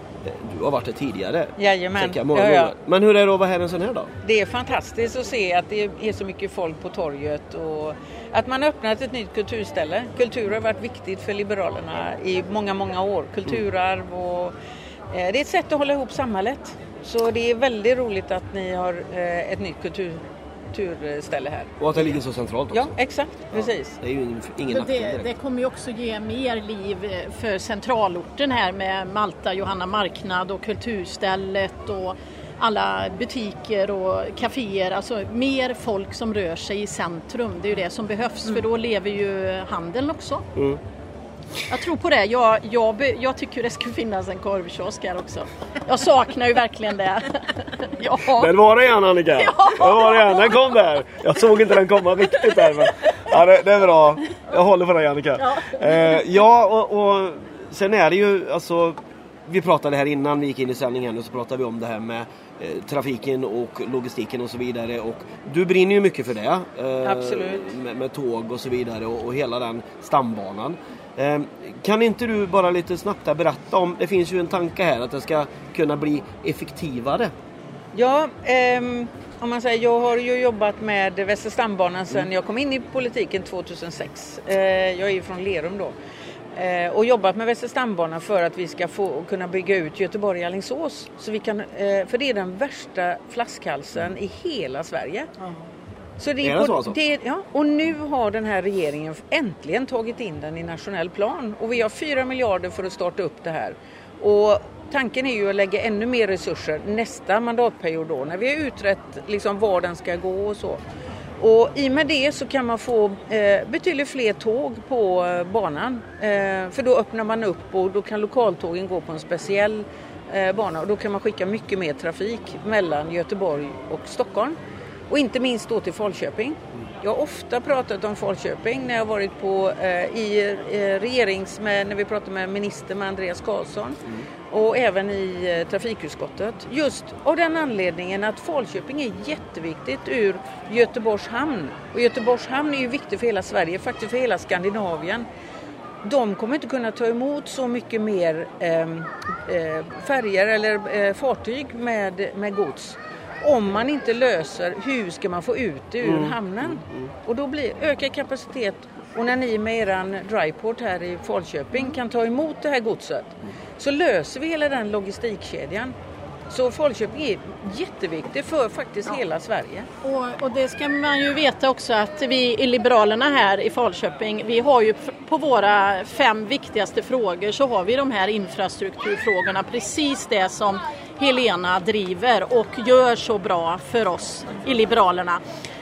Du har varit här tidigare. Jajamän. Jag, många ja, ja. Men hur är det att vara här en sån här dag? Det är fantastiskt att se att det är så mycket folk på torget och att man har öppnat ett nytt kulturställe. Kultur har varit viktigt för Liberalerna i många, många år. Kulturarv och eh, det är ett sätt att hålla ihop samhället. Så det är väldigt roligt att ni har eh, ett nytt kultur kulturställe här. Och att det ligger så centralt också. Ja, exakt. Precis. Ja, det är ju ingen, ingen nackdel direkt. Det kommer ju också ge mer liv för centralorten här med Malta, Johanna marknad och kulturstället och alla butiker och kaféer. Alltså mer folk som rör sig i centrum. Det är ju det som behövs mm. för då lever ju handeln också. Mm. Jag tror på det. Jag, jag, jag tycker det skulle finnas en korvkiosk här också. Jag saknar ju verkligen det. Ja. Den var det igen, Annika. Ja. Den var det igen. Den kom där. Jag såg inte den komma riktigt där. Men... Ja, det, det är bra. Jag håller för dig, Annika. Ja, eh, ja och, och sen är det ju alltså, vi pratade här innan vi gick in i sändningen och så pratade vi om det här med eh, trafiken och logistiken och så vidare. Och du brinner ju mycket för det. Eh, Absolut. Med, med tåg och så vidare och, och hela den stambanan. Eh, kan inte du bara lite snabbt där berätta om, det finns ju en tanke här att det ska kunna bli effektivare. Ja, ehm, om man säger, jag har ju jobbat med Västra stambanan sedan mm. jag kom in i politiken tjugohundrasex. Eh, jag är ju från Lerum då. Eh, och jobbat med Västra stambanan för att vi ska få kunna bygga ut Göteborg-Alingsås. Så vi kan, eh, för det är den värsta flaskhalsen i hela Sverige. Mm. Så det är, är det så på, alltså? det, ja, och nu har den här regeringen äntligen tagit in den i nationell plan. Och vi har fyra miljarder för att starta upp det här. Och tanken är ju att lägga ännu mer resurser nästa mandatperiod då. När vi har utrett liksom var den ska gå och så. Och i och med det så kan man få eh, betydligt fler tåg på eh, banan. Eh, för då öppnar man upp och då kan lokaltågen gå på en speciell eh, bana. Och då kan man skicka mycket mer trafik mellan Göteborg och Stockholm. Och inte minst då till Falköping. Jag har ofta pratat om Falköping när jag varit på, eh, i eh, regerings med, när vi pratade med minister med Andreas Karlsson. Mm. Och även i eh, trafikutskottet. Just av den anledningen att Falköping är jätteviktigt ur Göteborgs hamn. Och Göteborgs hamn är ju viktig för hela Sverige, faktiskt för hela Skandinavien. De kommer inte kunna ta emot så mycket mer eh, eh, färger eller eh, fartyg med, med gods. Om man inte löser hur ska man få ut det ur mm. hamnen. Mm. Och då blir ökad kapacitet. Och när ni med eran dryport här i Falköping kan ta emot det här godset. Mm. Så löser vi hela den logistikkedjan. Så Falköping är jätteviktigt för faktiskt ja. hela Sverige. Och, och det ska man ju veta också att vi i Liberalerna här i Falköping, vi har ju på våra fem viktigaste frågor så har vi de här infrastrukturfrågorna. Precis det som Helena driver och gör så bra för oss i Liberalerna.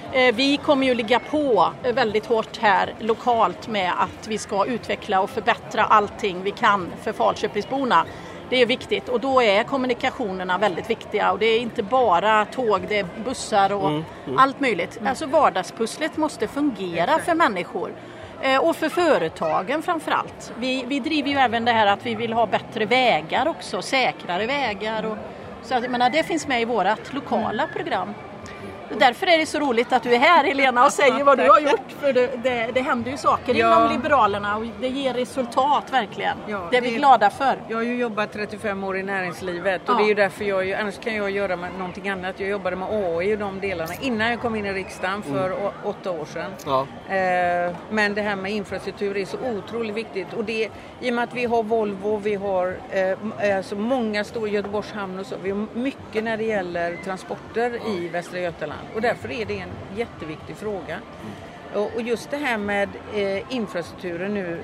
Vi kommer ju ligga på väldigt hårt här lokalt med att vi ska utveckla och förbättra allting vi kan för Falköpingsborna. Det är viktigt och då är kommunikationerna väldigt viktiga och det är inte bara tåg, det är bussar och mm, mm. allt möjligt. Alltså vardagspusslet måste fungera för människor eh, och för företagen framförallt. Vi, vi driver ju även det här att vi vill ha bättre vägar också, säkrare vägar. Och, så att, jag menar, det finns med i vårt lokala program. Därför är det så roligt att du är här Helena och säger vad du har gjort. För det, det, det händer ju saker ja. inom Liberalerna och det ger resultat verkligen. Ja, det är vi det, glada för. Jag har ju jobbat trettiofem år i näringslivet och ja. det är ju därför jag ju, annars kan jag göra med någonting annat. Jag jobbade med A I och de delarna innan jag kom in i riksdagen för mm. åtta år sedan. Ja. Eh, men det här med infrastruktur är så otroligt viktigt och det, i och med att vi har Volvo, vi har eh, alltså många stora Göteborgs hamn och så, vi har mycket när det gäller transporter ja. i Västra Götaland. Och därför är det en jätteviktig fråga. Mm. Och, och just det här med eh, infrastrukturen nu.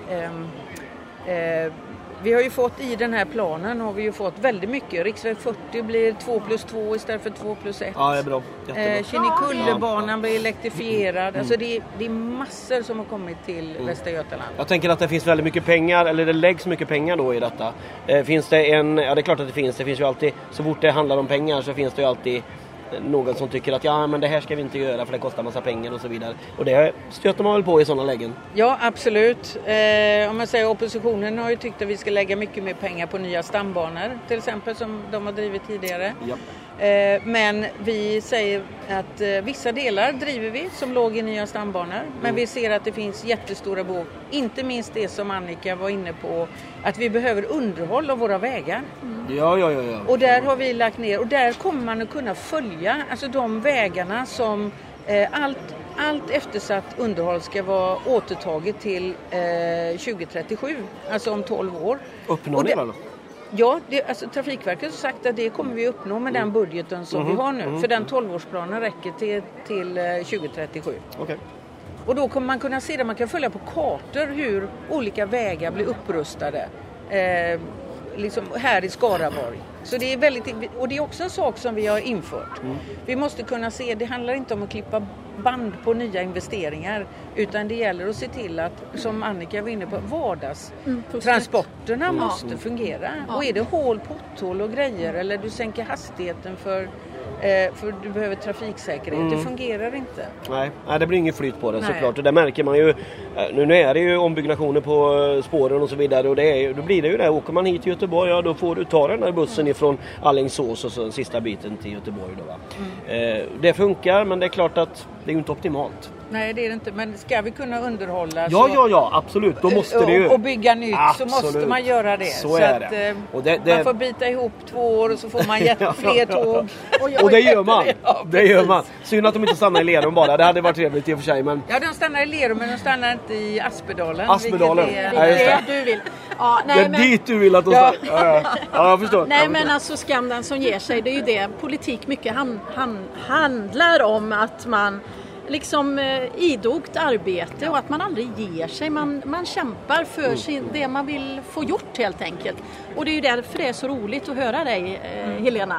Eh, eh, vi har ju fått i den här planen har vi ju fått väldigt mycket. Riksväg fyrtio blir två plus två istället för två plus ett. Ja, det är bra. Eh, Kinnekullebanan blir elektrifierad. Mm. Alltså det är, det är massor som har kommit till mm. Västra Götaland. Jag tänker att det finns väldigt mycket pengar, eller det läggs mycket pengar då i detta. Eh, finns det en, ja det är klart att det finns, det finns ju alltid, så fort det handlar om pengar så finns det ju alltid någon som tycker att ja men det här ska vi inte göra för det kostar massa pengar och så vidare. Och det stöter man väl på i sådana lägen? Ja, absolut. Eh, om man säger oppositionen har ju tyckt att vi ska lägga mycket mer pengar på nya stambanor till exempel som de har drivit tidigare. Ja. Eh, men vi säger att eh, vissa delar driver vi som låg i nya stambanor. Men mm. vi ser att det finns jättestora behov. Inte minst det som Annika var inne på. Att vi behöver underhåll av våra vägar. Mm. Ja, ja, ja, ja. Och där har vi lagt ner. Och där kommer man att kunna följa alltså de vägarna som eh, allt, allt eftersatt underhåll ska vara återtaget till eh, tjugo trettiosju. Alltså om tolv år. Uppnår det då? Ja, det, alltså, Trafikverket har sagt att det kommer vi uppnå med mm. den budgeten som mm. vi har nu. Mm. För den tolvårsplanen räcker till, till eh, tjugo trettiosju. Okay. Och då kommer man kunna se det, man kan följa på kartor hur olika vägar blir upprustade. Eh, liksom här i Skaraborg. Så det är väldigt, och det är också en sak som vi har infört. Mm. Vi måste kunna se, det handlar inte om att klippa band på nya investeringar utan det gäller att se till att, som Annika var inne på, vardagstransporterna mm, måste mm. fungera. Ja. Och är det hål, potthål och grejer eller du sänker hastigheten för för du behöver trafiksäkerhet. Mm. Det fungerar inte. Nej, Nej det blir inget flyt på det Nej. såklart. Och det märker man ju. Nu, nu är det ju ombyggnationer på spåren och så vidare. Och det är, då blir det ju det. Åker man hit till Göteborg, ja, då får du ta den här bussen mm. ifrån Alingsås och så den sista biten till Göteborg. Då, va? Mm. Eh, det funkar, men det är klart att det är ju inte optimalt. Nej, det är det inte. Men ska vi kunna underhålla ja, så, ja, ja, absolut. Då måste och, det ju. Och bygga nytt absolut. Så måste man göra det. Så, så är att, det. Och det, det. Man får bita ihop två år och så får man jätte fler tåg. Och, och det gör man. Ja, det gör man. Synd att de inte stannar i Lerum bara. Det hade varit trevligt i och för sig. Men... Ja, de stannar i Lerum men de stannar inte i Aspedalen. Aspedalen. Det är ja, det du vill. Ja, nej, det är men... dit du vill att de ja. stannar. Ja, ja. ja, jag förstår. Nej, jag men förstår. alltså skam den som ger sig. Det är ju det. Politik mycket han, han, handlar om att man liksom eh, idogt arbete och att man aldrig ger sig. Man, man kämpar för mm. sin, det man vill få gjort helt enkelt. Och det är ju därför det är så roligt att höra dig, eh, Helena.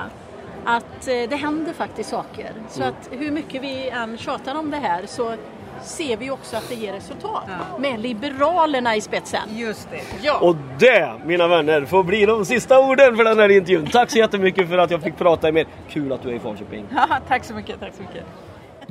Att eh, det händer faktiskt saker. Så mm. att hur mycket vi än tjatar om det här så ser vi också att det ger resultat. Ja. Med Liberalerna i spetsen. Just det. Ja. Och det, mina vänner, får bli de sista orden för den här intervjun. Tack så jättemycket för att jag fick prata med er. Kul att du är i Falköping. Ja, tack så mycket, tack så mycket.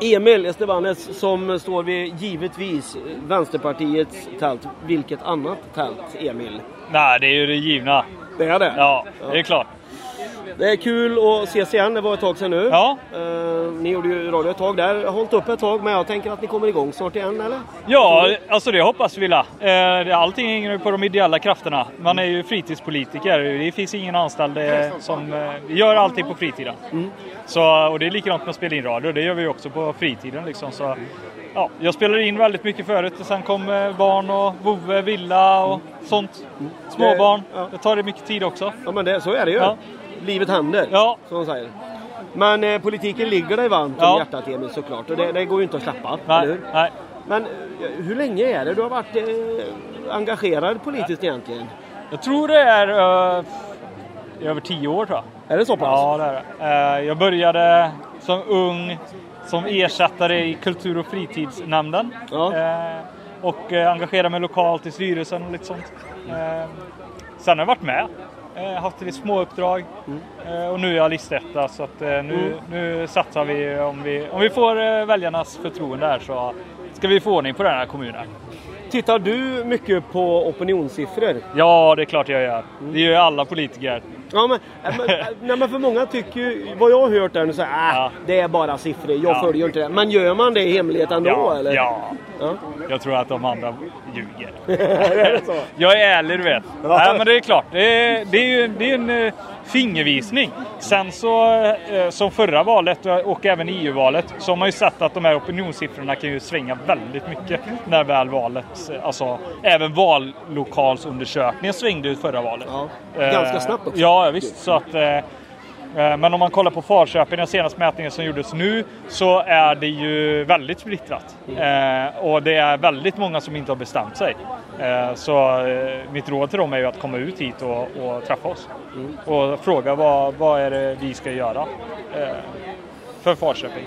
Emil Estevanes som står vid givetvis Vänsterpartiets tält. Vilket annat tält, Emil? Nej, det är ju det givna. Det är det? Ja, det är klart. Det är kul att ses igen, det var ett tag sedan nu. Ja. Uh, ni gjorde ju radio ett tag där, jag har hållit upp ett tag, men jag tänker att ni kommer igång snart igen, eller? Ja, alltså det hoppas vi. Uh, allting hänger på de ideella krafterna. Man är ju fritidspolitiker, det finns ingen anställd som uh, gör allting på fritiden. Mm. Så, och det är likadant med att spela in radio, det gör vi också på fritiden liksom, så... Ja, jag spelar in väldigt mycket förut och sen kom barn och vovve, villa och sånt. Småbarn, det, ja. det tar det mycket tid också. Ja, men det, så är det ju. Ja. Livet händer, ja. som de säger. Men eh, politiken ligger dig varmt om ja. hjärtat, Emil, såklart. Och det, det går ju inte att släppa, nej, eller hur? Nej. Men hur länge är det du har varit eh, engagerad politiskt egentligen? Jag tror det är uh, över tio år, tror jag. Är det så pass? Ja, det är det. Uh, jag började som ung... som ersättare i kultur- och fritidsnämnden. Ja. Eh, och eh, engagerade mig lokalt i styrelsen och lite sånt. Eh, sen har jag varit med. Eh, haft lite små uppdrag. Mm. Eh, och nu är jag listetta. Så att, eh, nu, mm. nu satsar vi om, vi om vi får eh, väljarnas förtroende här, så ska vi få ordning på den här kommunen. Tittar du mycket på opinionssiffror? Ja, det är klart jag gör. Det gör alla politiker. Ja, men, men, nej, men för många tycker ju, vad jag har hört där nu, så här, äh, ja. det är bara siffror, jag ja. följer inte det. Men gör man det i hemlighet ändå, ja, eller? Ja. ja, jag tror att de andra ljuger. Är det så? Jag är ärlig, du vet. Ja. Nej, men det är klart, det är, det är ju det är en uh, fingervisning. Sen så, uh, som förra valet och även i E U-valet, så har man ju sett att de här opinionssiffrorna kan ju svänga väldigt mycket när väl valet, alltså även vallokalsundersökningen svängde ut förra valet. Ja. Ganska snabbt också. Ja, visst. Så att, eh, men om man kollar på Falköping, den senaste mätningen som gjordes nu, så är det ju väldigt splittrat. Eh, och det är väldigt många som inte har bestämt sig. Eh, så eh, mitt råd till dem är ju att komma ut hit och, och träffa oss. Mm. Och fråga vad, vad är det vi ska göra eh, för Falköping.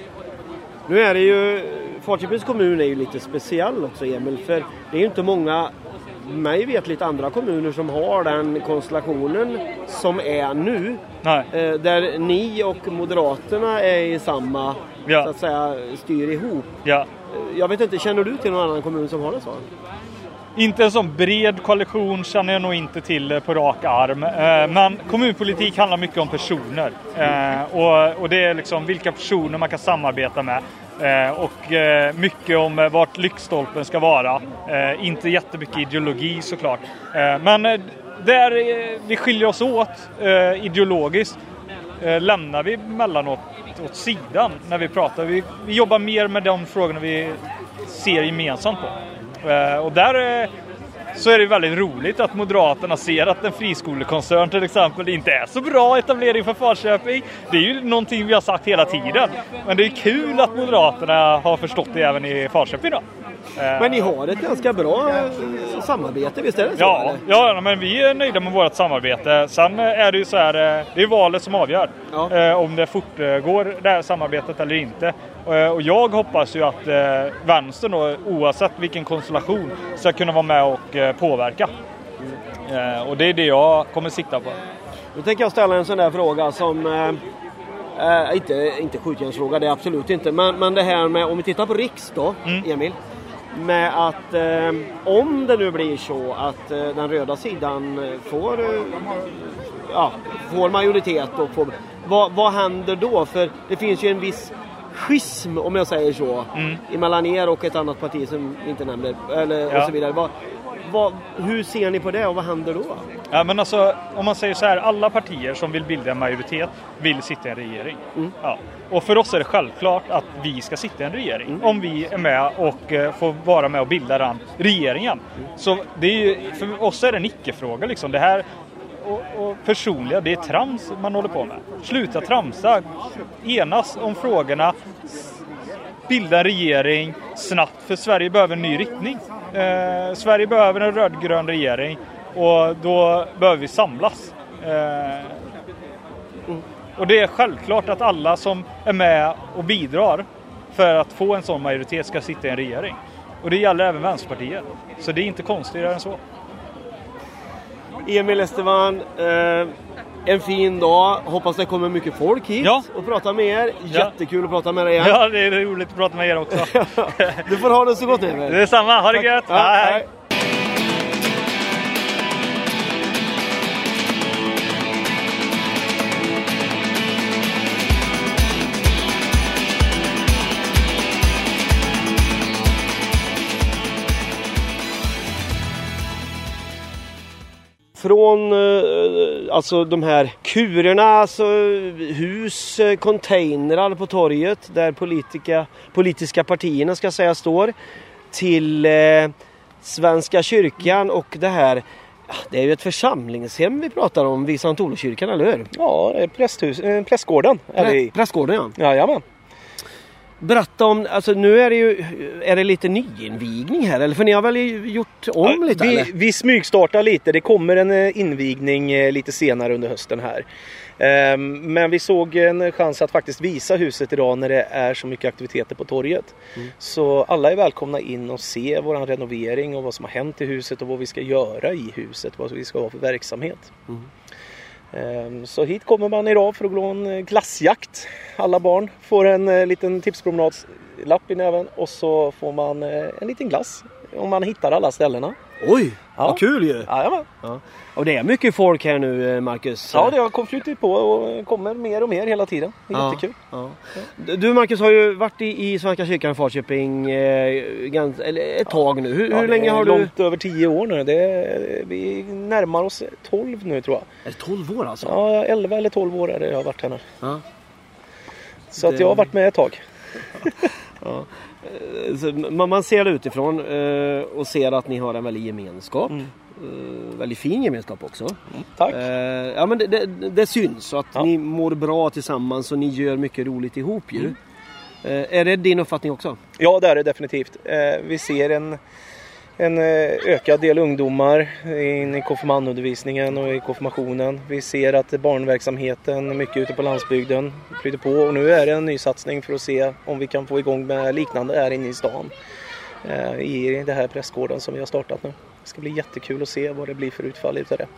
Nu är det ju, Falköpings kommun är ju lite speciell också, Emil, för det är ju inte många, mig vet lite andra kommuner som har den konstellationen som är nu. Nej. Eh, där ni och Moderaterna är i samma, ja. så att säga, styr ihop. Ja. Jag vet inte, känner du till någon annan kommun som har det så? Inte en sån bred koalition känner jag nog inte till på rak arm. Eh, men kommunpolitik handlar mycket om personer. Eh, och, och det är liksom vilka personer man kan samarbeta med. Eh, och eh, mycket om eh, vart lyktstolpen ska vara. Eh, inte jättemycket ideologi såklart. Eh, men eh, där eh, vi skiljer oss åt eh, ideologiskt eh, lämnar vi mellanåt åt sidan när vi pratar. Vi, vi jobbar mer med de frågorna vi ser gemensamt på. Eh, och där eh, så är det väldigt roligt att Moderaterna ser att en friskolekoncern till exempel inte är så bra etablering för Falköping. Det är ju någonting vi har sagt hela tiden. Men det är kul att Moderaterna har förstått det även i Falköping då. Men ni har ett ganska bra samarbete, visst är det så? Ja, ja, men vi är nöjda med vårt samarbete. Sen är det ju så här, det är valet som avgör ja. om det fortgår det här samarbetet eller inte. Och jag hoppas ju att vänstern då, oavsett vilken konstellation, ska kunna vara med och påverka. Mm. Och det är det jag kommer sikta på. Nu tänker jag ställa en sån där fråga som äh, inte, inte skjutjärnsfråga, det är absolut inte. Men, men det här med, om vi tittar på Riks då, mm. Emil. Med att eh, om det nu blir så att eh, den röda sidan får, eh, ja, får majoritet och får, vad, vad händer då? För det finns ju en viss schism, om jag säger så, mm. emellan er och ett annat parti som inte nämnde, eller, ja. och så vidare. Vad, vad, hur ser ni på det och vad händer då? Ja, men alltså, om man säger så här, alla partier som vill bilda en majoritet vill sitta i en regering. Mm. Ja. Och för oss är det självklart att vi ska sitta i en regering. Mm. Om vi är med och eh, får vara med och bilda den regeringen. Mm. Så det är ju, för oss är det en icke-fråga liksom. Det här och, och personliga, det är trams man håller på med. Sluta tramsa. Enas om frågorna. Bilda en regering snabbt, för Sverige behöver en ny riktning. Eh, Sverige behöver en rödgrön regering och då behöver vi samlas. Eh, mm. Och det är självklart att alla som är med och bidrar för att få en sån majoritet ska sitta i en regering. Och det gäller även Vänsterpartiet. Så det är inte konstigare än så. Emil Estevan, eh, en fin dag. Hoppas det kommer mycket folk hit ja. och prata med er. Jättekul att prata med dig igen. Ja, det är roligt att prata med er också. Du får ha det så gott, Emil. Det är samma. Ha det gött. Ja, hej. hej. Från alltså de här kurerna, alltså hus, containrar på torget där politika, politiska partierna ska säga står, till eh, Svenska kyrkan och det här, det är ju ett församlingshem vi pratar om vid Sankt Olofskyrkan, eller hur? Ja, det är prästhus, äh, prästgården. Är det i. Prästgården, ja. Jajamän. Berätta om, alltså nu är det ju, är det lite nyinvigning här, eller för ni har väl gjort om ja, lite? Vi, eller? vi smygstartar lite, det kommer en invigning lite senare under hösten här. Um, men vi såg en chans att faktiskt visa huset idag när det är så mycket aktiviteter på torget. Mm. Så alla är välkomna in och se våran renovering och vad som har hänt i huset och vad vi ska göra i huset, vad vi ska ha för verksamhet. Mm. Så hit kommer man idag för att gå en glassjakt. Alla barn får en liten tipspromenadslapp i näven och så får man en liten glass om man hittar alla ställena. Oj, ja. Vad kul ju! Jajamän. Ja. Och det är mycket folk här nu, Marcus. Ja, det har konflutit på och kommer mer och mer hela tiden. Det är ja. jättekul. Ja. Du, Marcus, har ju varit i, i Svenska kyrkan i Falköping eh, gans, eller ett tag nu. Hur, ja, hur länge har långt du? Långt över tio år nu. Det är, vi närmar oss tolv nu, tror jag. Är det tolv år alltså? Ja, elva eller tolv år är det jag har varit här nu. Ja. Så det... att jag har varit med ett tag. Ja. Så man ser det utifrån och ser att ni har en väldig gemenskap. Mm. Väldigt fin gemenskap också. Mm, tack. Ja, men det, det, det syns att ja. Ni mår bra tillsammans och ni gör mycket roligt ihop ju. Mm. Är det din uppfattning också? Ja, det är det definitivt. Vi ser en, en ökad del ungdomar in i konfirmandundervisningen och i konfirmationen. Vi ser att barnverksamheten mycket ute på landsbygden flyter på och nu är det en ny satsning för att se om vi kan få igång med liknande här inne i stan i det här prästgården som vi har startat nu. Det ska bli jättekul att se vad det blir för utfall utav det.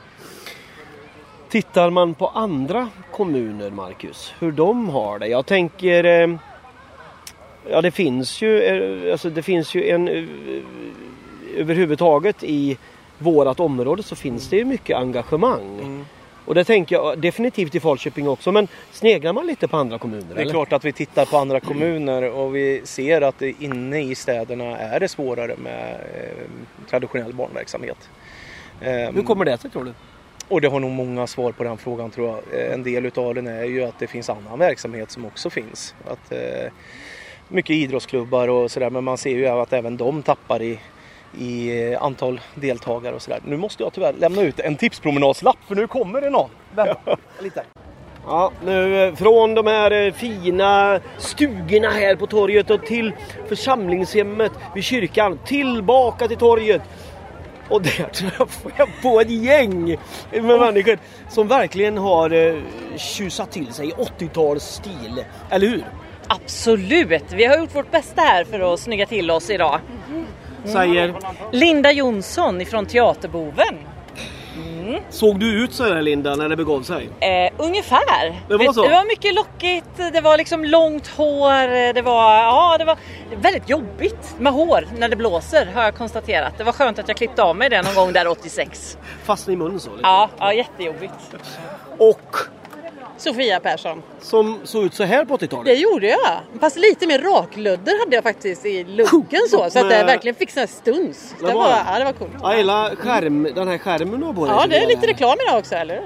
Tittar man på andra kommuner, Marcus, hur de har det? Jag tänker, ja det finns ju, alltså det finns ju en, överhuvudtaget i vårat område så finns det ju mycket engagemang. Mm. Och det tänker jag definitivt i Falköping också, men sneglar man lite på andra kommuner? Det är eller? klart att vi tittar på andra kommuner och vi ser att det inne i städerna är det svårare med eh, traditionell barnverksamhet. Hur kommer det sig, tror du? Och det har nog många svar på den frågan, tror jag. En del utav den är ju att det finns annan verksamhet som också finns. Att, eh, mycket idrottsklubbar och sådär, men man ser ju att även de tappar i i antal deltagare och sådär. Nu måste jag tyvärr lämna ut en tipspromenadslapp för nu kommer det någon. Vänta, lite. Ja, nu från de här fina stugorna här på torget och till församlingshemmet vid kyrkan, tillbaka till torget. Och där träffar jag på ett gäng med människor som verkligen har tjusat till sig i åttio-talsstil, eller hur? Absolut, vi har gjort vårt bästa här för att snygga till oss idag. Mm. Säger Linda Jonsson ifrån Teaterboven. Mm. Såg du ut så här, Linda, när det begav sig? Eh, ungefär. Det var så? Det var mycket lockigt, det var liksom långt hår, det var, ja, det var väldigt jobbigt med hår när det blåser, har jag konstaterat. Det var skönt att jag klippte av mig det någon gång där åttiosex. Fast i munnen så? Liksom. Ja, ja, jättejobbigt. Och? Sofia Persson. Som såg ut så här på åttio-talet? Det gjorde jag. Fast lite mer raklödder hade jag faktiskt i luggen så. Så att det verkligen fick sån här stuns. Det, det var, ja, det var coolt. Ja, hela skärm, den här skärmen då på. Ja, det är lite reklam idag också, eller?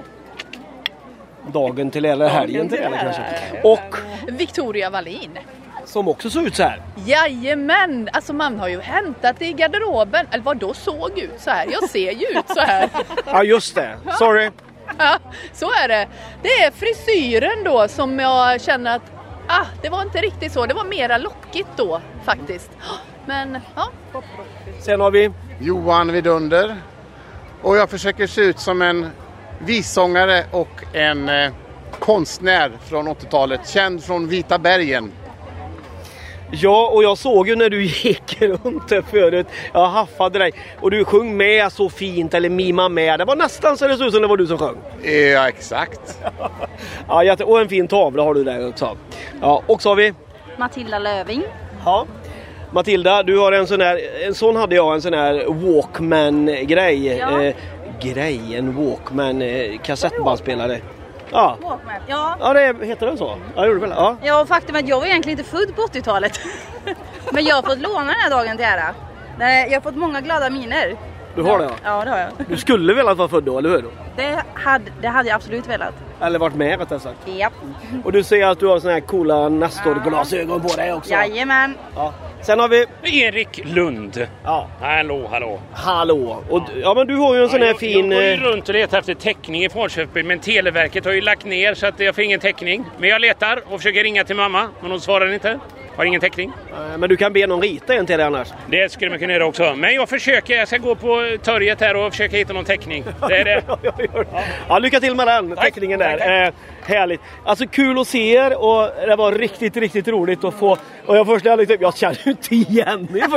Dagen till eller helgen till eller kanske. Och Victoria Wallin. Som också såg ut så här. Jajamän, alltså man har ju hämtat det i garderoben. Eller vad då såg ut så här? Jag ser ju ut så här. Ja, just det. Sorry. Ja, så är det. Det är frisyren då som jag känner att ah, det var inte riktigt så. Det var mera lockigt då faktiskt. Men ja. Sen har vi Johan Vidunder. Och jag försöker se ut som en vissångare och en eh, konstnär från åttio-talet. Känd från Vita bergen. Ja, och jag såg ju när du gick runt där förut. Jag haffade dig. Och du sjöng med så fint, eller mima med. Det var nästan så det såg ut som det var du som sjöng. Ja, exakt. Ja, jätte... Och en fin tavla har du där också. Ja, och så har vi... Matilda Löving. Ja. Matilda, du har en sån här... En sån hade jag, en sån här Walkman-grej. Ja. Eh, grej, en Walkman eh, kassettbandspelare. Ja. Walkman. Ja. Ja, det heter den så. Ja, det gjorde väl. Ja. Ja, och faktum är att jag var egentligen inte född på åttiotalet. Men jag har fått låna den här dagen till ära. Jag har fått många glada miner. Du har det? Ja, det har jag. Du skulle väl vara född då, eller hur? Det hade, det hade jag absolut velat. Eller varit med, rättare sagt. Japp. Och du ser att du har såna här coola Nestor-glasögon på dig också. Jajamän. Ja. Sen har vi... Erik Lund. Ja. Hallå, hallå. Hallå. Och, ja, men du har ju en sån här ja, jag, fin... Jag går ju runt och letar efter täckning i Falköping, men Televerket har ju lagt ner så att jag får ingen täckning. Men jag letar och försöker ringa till mamma, men hon svarar inte. Har ingen täckning. Men du kan be någon rita en till dig annars. Det skulle man kunna göra också. Men jag försöker, jag ska gå på torget här och försöka hitta någon täckning. Det är det. ja, ja, lycka till med den tack, täckningen där. Tack, tack. Eh, härligt. Alltså kul att se er och det var riktigt, riktigt roligt att få. Och jag först hade typ, jag känner ju inte igen mig.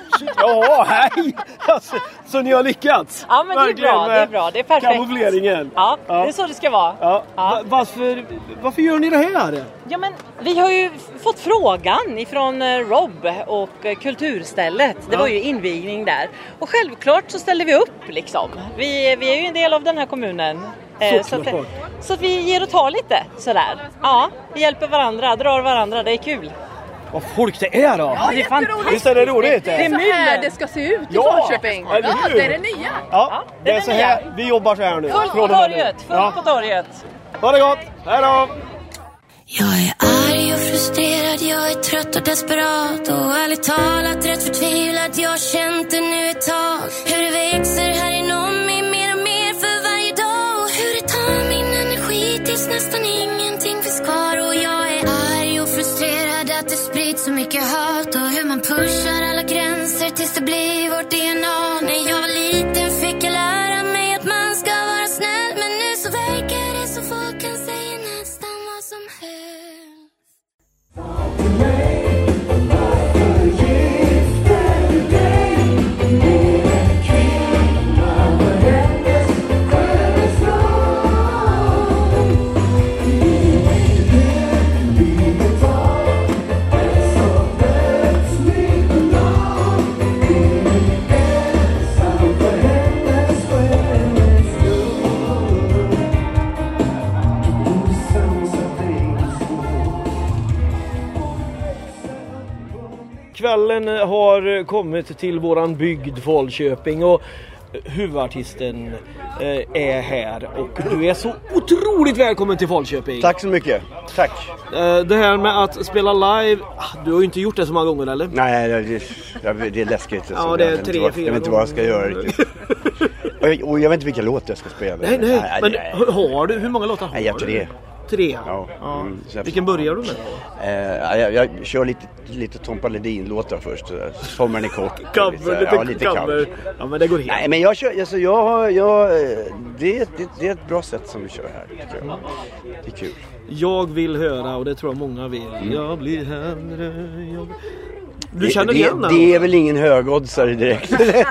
Ja, hej! Alltså, så ni har lyckats. Ja, men det är bra, det är bra. Det är perfekt. Kamoufleringen. Ja, ja, det är så det ska vara. Ja. Ja. Varför, varför gör ni det här? Ja, men vi har ju fått frågan ifrån Rob och Kulturstället. Det var ju invigning där. Och självklart så ställer vi upp liksom. Vi, vi är ju en del av den här kommunen. Eh, så, att, så att vi ger och tar lite sådär. Ja, vi hjälper varandra, drar varandra, det är kul. Vad folk det är då! Ja, det är fantastiskt. Visst är det roligt? Det är så här det ska se ut i ja, Falköping. Ja, det är det nya. Ja, ja det, det är så nya. Här, vi jobbar så här nu. Fullt på torget, fullt ja. på torget. Ha det gott, hej då! Jag är arg och frustrerad, jag är trött och desperat och ärligt talat rätt förtvivlad. Jag har känt det nu ett tag, hur det växer här inom mig mer och mer för varje dag. Och hur det tar min energi tills nästan ingenting finns kvar. Och jag är arg och frustrerad att det sprids så mycket hat och hur man pushar alla gränser tills det blir vårt D N A. När jag var liten fick jag lära mig att man ska vara snäll, men nu så verkar det så folk kan säga nästan vad som helst. Kvällen har kommit till våran bygd Falköping och huvudartisten är här och du är så otroligt välkommen till Falköping. Tack så mycket. Tack. Det här med att spela live, du har ju inte gjort det så många gånger eller? Nej, det är, det är läskigt. Ja, det är tre, jag, fyra jag vet inte vad jag ska göra riktigt. Och jag vet inte vilka låtar jag ska spela. Nej, nej. nej men nej. Har du, hur många låtar har nej, jag du? Tre. Tre? Ja. ja. Mm, Vilken börjar du med? Eh, jag, jag kör lite, lite Tompa Ledin-låtar först. Sommaren är kort. Cover, lite, lite, ja, lite cover. Ja, men det går helt. Nej, men jag kör, alltså jag har, jag, det, det, det är ett bra sätt som vi kör här. Tycker jag. Det är kul. Jag vill höra, och det tror jag många vill. Mm. Jag blir hellre... Jag... Du det, känner det, igen den? Det är väl ingen högoddsare direkt.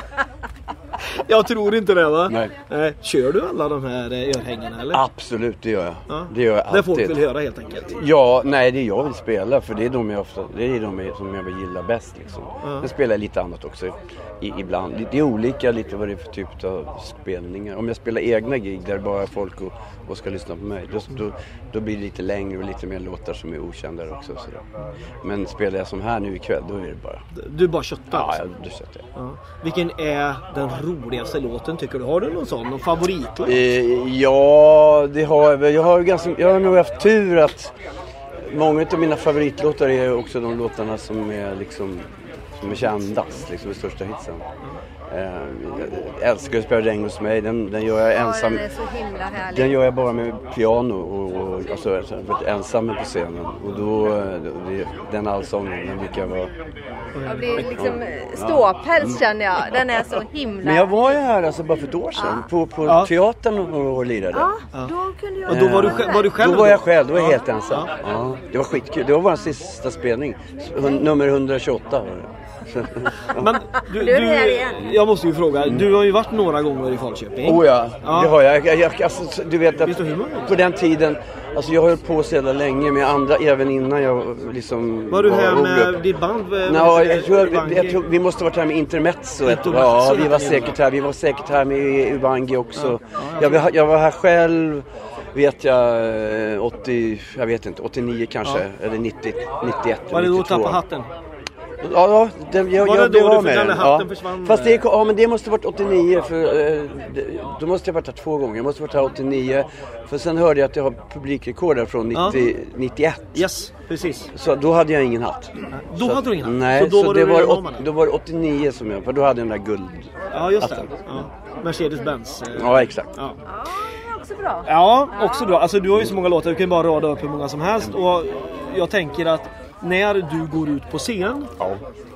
Jag tror inte det, va? Nej. Eh, kör du alla de här örhängena eller? Absolut, det gör jag. Ja. Det gör jag alltid. Det folk vill höra helt enkelt. Ja, nej, det jag vill spela, för det är de jag ofta, det är de som jag vill gilla bäst liksom. Ja. Jag spelar lite annat också i, ibland. Det, det är olika lite vad det är för typ av spelningar. Om jag spelar egna gig där bara folk och, och ska lyssna på mig, då, då, då blir det lite längre och lite mer låtar som är okända också. Sådär. Men spelar jag som här nu ikväll, då är det bara... Du bara köttar? Ja, alltså. jag, du köttar. Ja. Vilken är den roligaste låten tycker du? Har du någon sån? Någon favoritlåt? Eh, ja, det har jag. Jag har, ganska, jag har nog haft tur att många av mina favoritlåtar är också de låtarna som är liksom som är kändast, liksom de största hitsen. Jag älskar att spela Regn hos mig. Den, den gör jag ensam. Ja, den är så himla härlig. Den gör jag bara med piano och, och alltså, ensam på scenen. Och då, det, den allsången, den brukar vara... Jag blir liksom ståpäls känner jag. Den är så himla... Men jag var ju här alltså bara för ett år sedan. Ja. På, på ja. teatern och, och lirade. Ja, då kunde jag... Och då var du, var du själv? Då var jag själv, då var jag helt ensam. Ja. Ja. Det var skitkul. Det var vår sista spelning. Nummer etthundratjugoåtta var det. Men du, du, jag måste ju fråga, du har ju varit några gånger i Falköping. Oh ja, ja. Det har jag. jag, jag alltså, du vet att på den tiden, alltså jag har hållit på så länge med andra, även innan jag liksom... Var du här med upp. ditt band? Nej, no, jag, tror, jag, jag tror vi måste ha varit här med Intermezzo. Ja, vi var säkert här, vi var säkert här med Ubangi också. Ja, ja, jag, jag var här själv, vet jag, åttio, jag vet inte, åttionio kanske, ja. eller nittio, nittioett. Var det då att tappa hatten? Ja, ja det, jag, var det jag, då det var du med. Hatten Ja. försvann? Fast det, ja, men det måste ha varit åttionio för eh, det, då måste jag varit här två gånger. Jag måste ha varit här åttionio för sen hörde jag att jag har publikrekord från nittio, ja. nittioett. Yes, precis. Så då hade jag ingen hatt. Då så, hade du ingen hatt? Nej, så, då, så var det var åt, då var det åttionio som jag, för då hade jag den där guld. Ja, just det. Ja. Mercedes-Benz. Eh. Ja, exakt. Ja. Också bra. Ja, också bra. Alltså du har ju så många låtar, du kan bara rada upp hur många som helst och jag tänker att när du går ut på scen ja.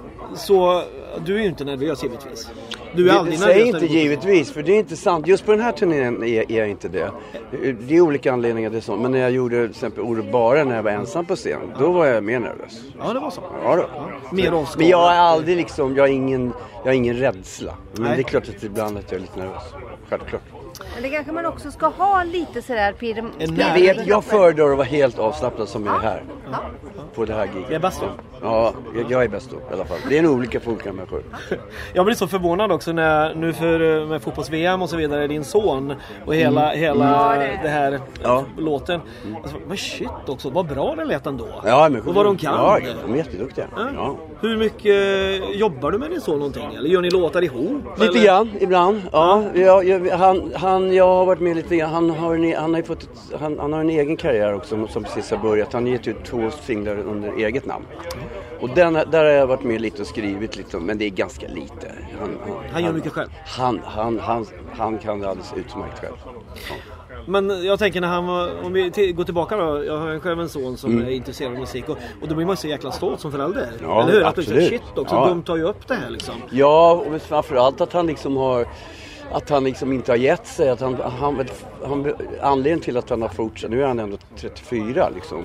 så du är ju inte nervös givetvis. Du är det, aldrig det nervös. Säg inte givetvis, för det är inte sant. Just på den här turnén är, är jag inte det. Det är olika anledningar till sånt. Men när jag gjorde till exempel Ordet bara när jag var ensam på scen, då var jag mer nervös. Ja, det var så. Ja, då. Ja. Mer men, men jag är aldrig liksom, jag har ingen, jag har ingen rädsla. Men Nej. det är klart att ibland att jag är lite nervös. Självklart. Men det kanske man också ska ha lite sådär Peter. Jag vet, jag föredrar att vara helt avslappnad som jag är här. Ja. På det här giget. Jag är bäst då? Ja, jag, jag är bäst då i alla fall. Det är en olika för olika människor. Jag blir så förvånad också när nu för med fotbolls-V M och så vidare din son och hela, mm. hela mm. det här ja. låten. Alltså, men shit också, vad bra den lät ändå. Ja, men och vad de kan. Ja, de är jätteduktiga. Ja. Ja. Hur mycket jobbar du med din son någonting? Eller gör ni låtar ihop? Lite eller? grann, ibland. Ja, jag, jag, han, han, jag har varit med lite grann. Han har en, han har fått ett, han, han har en egen karriär också som, som precis har börjat. Han har gett ut två singlar under eget namn. Och den, där har jag varit med lite och skrivit lite, men det är ganska lite. Han, han, han gör mycket själv? Han, han, han, han kan det alldeles utmärkt själv. Ja. Men jag tänker när han var, om vi t- går tillbaka då, jag har själv en son som mm. är intresserad av musik och, och då blir man så jäkla stolt som förälder. Ja, eller hur? Absolut. Att shit också, ja. De tar ju upp det här liksom. Ja, och framförallt att han liksom har att han liksom inte har gett sig, att han, han, han anledningen till att han har fortsatt, nu är han ändå trettiofyra liksom,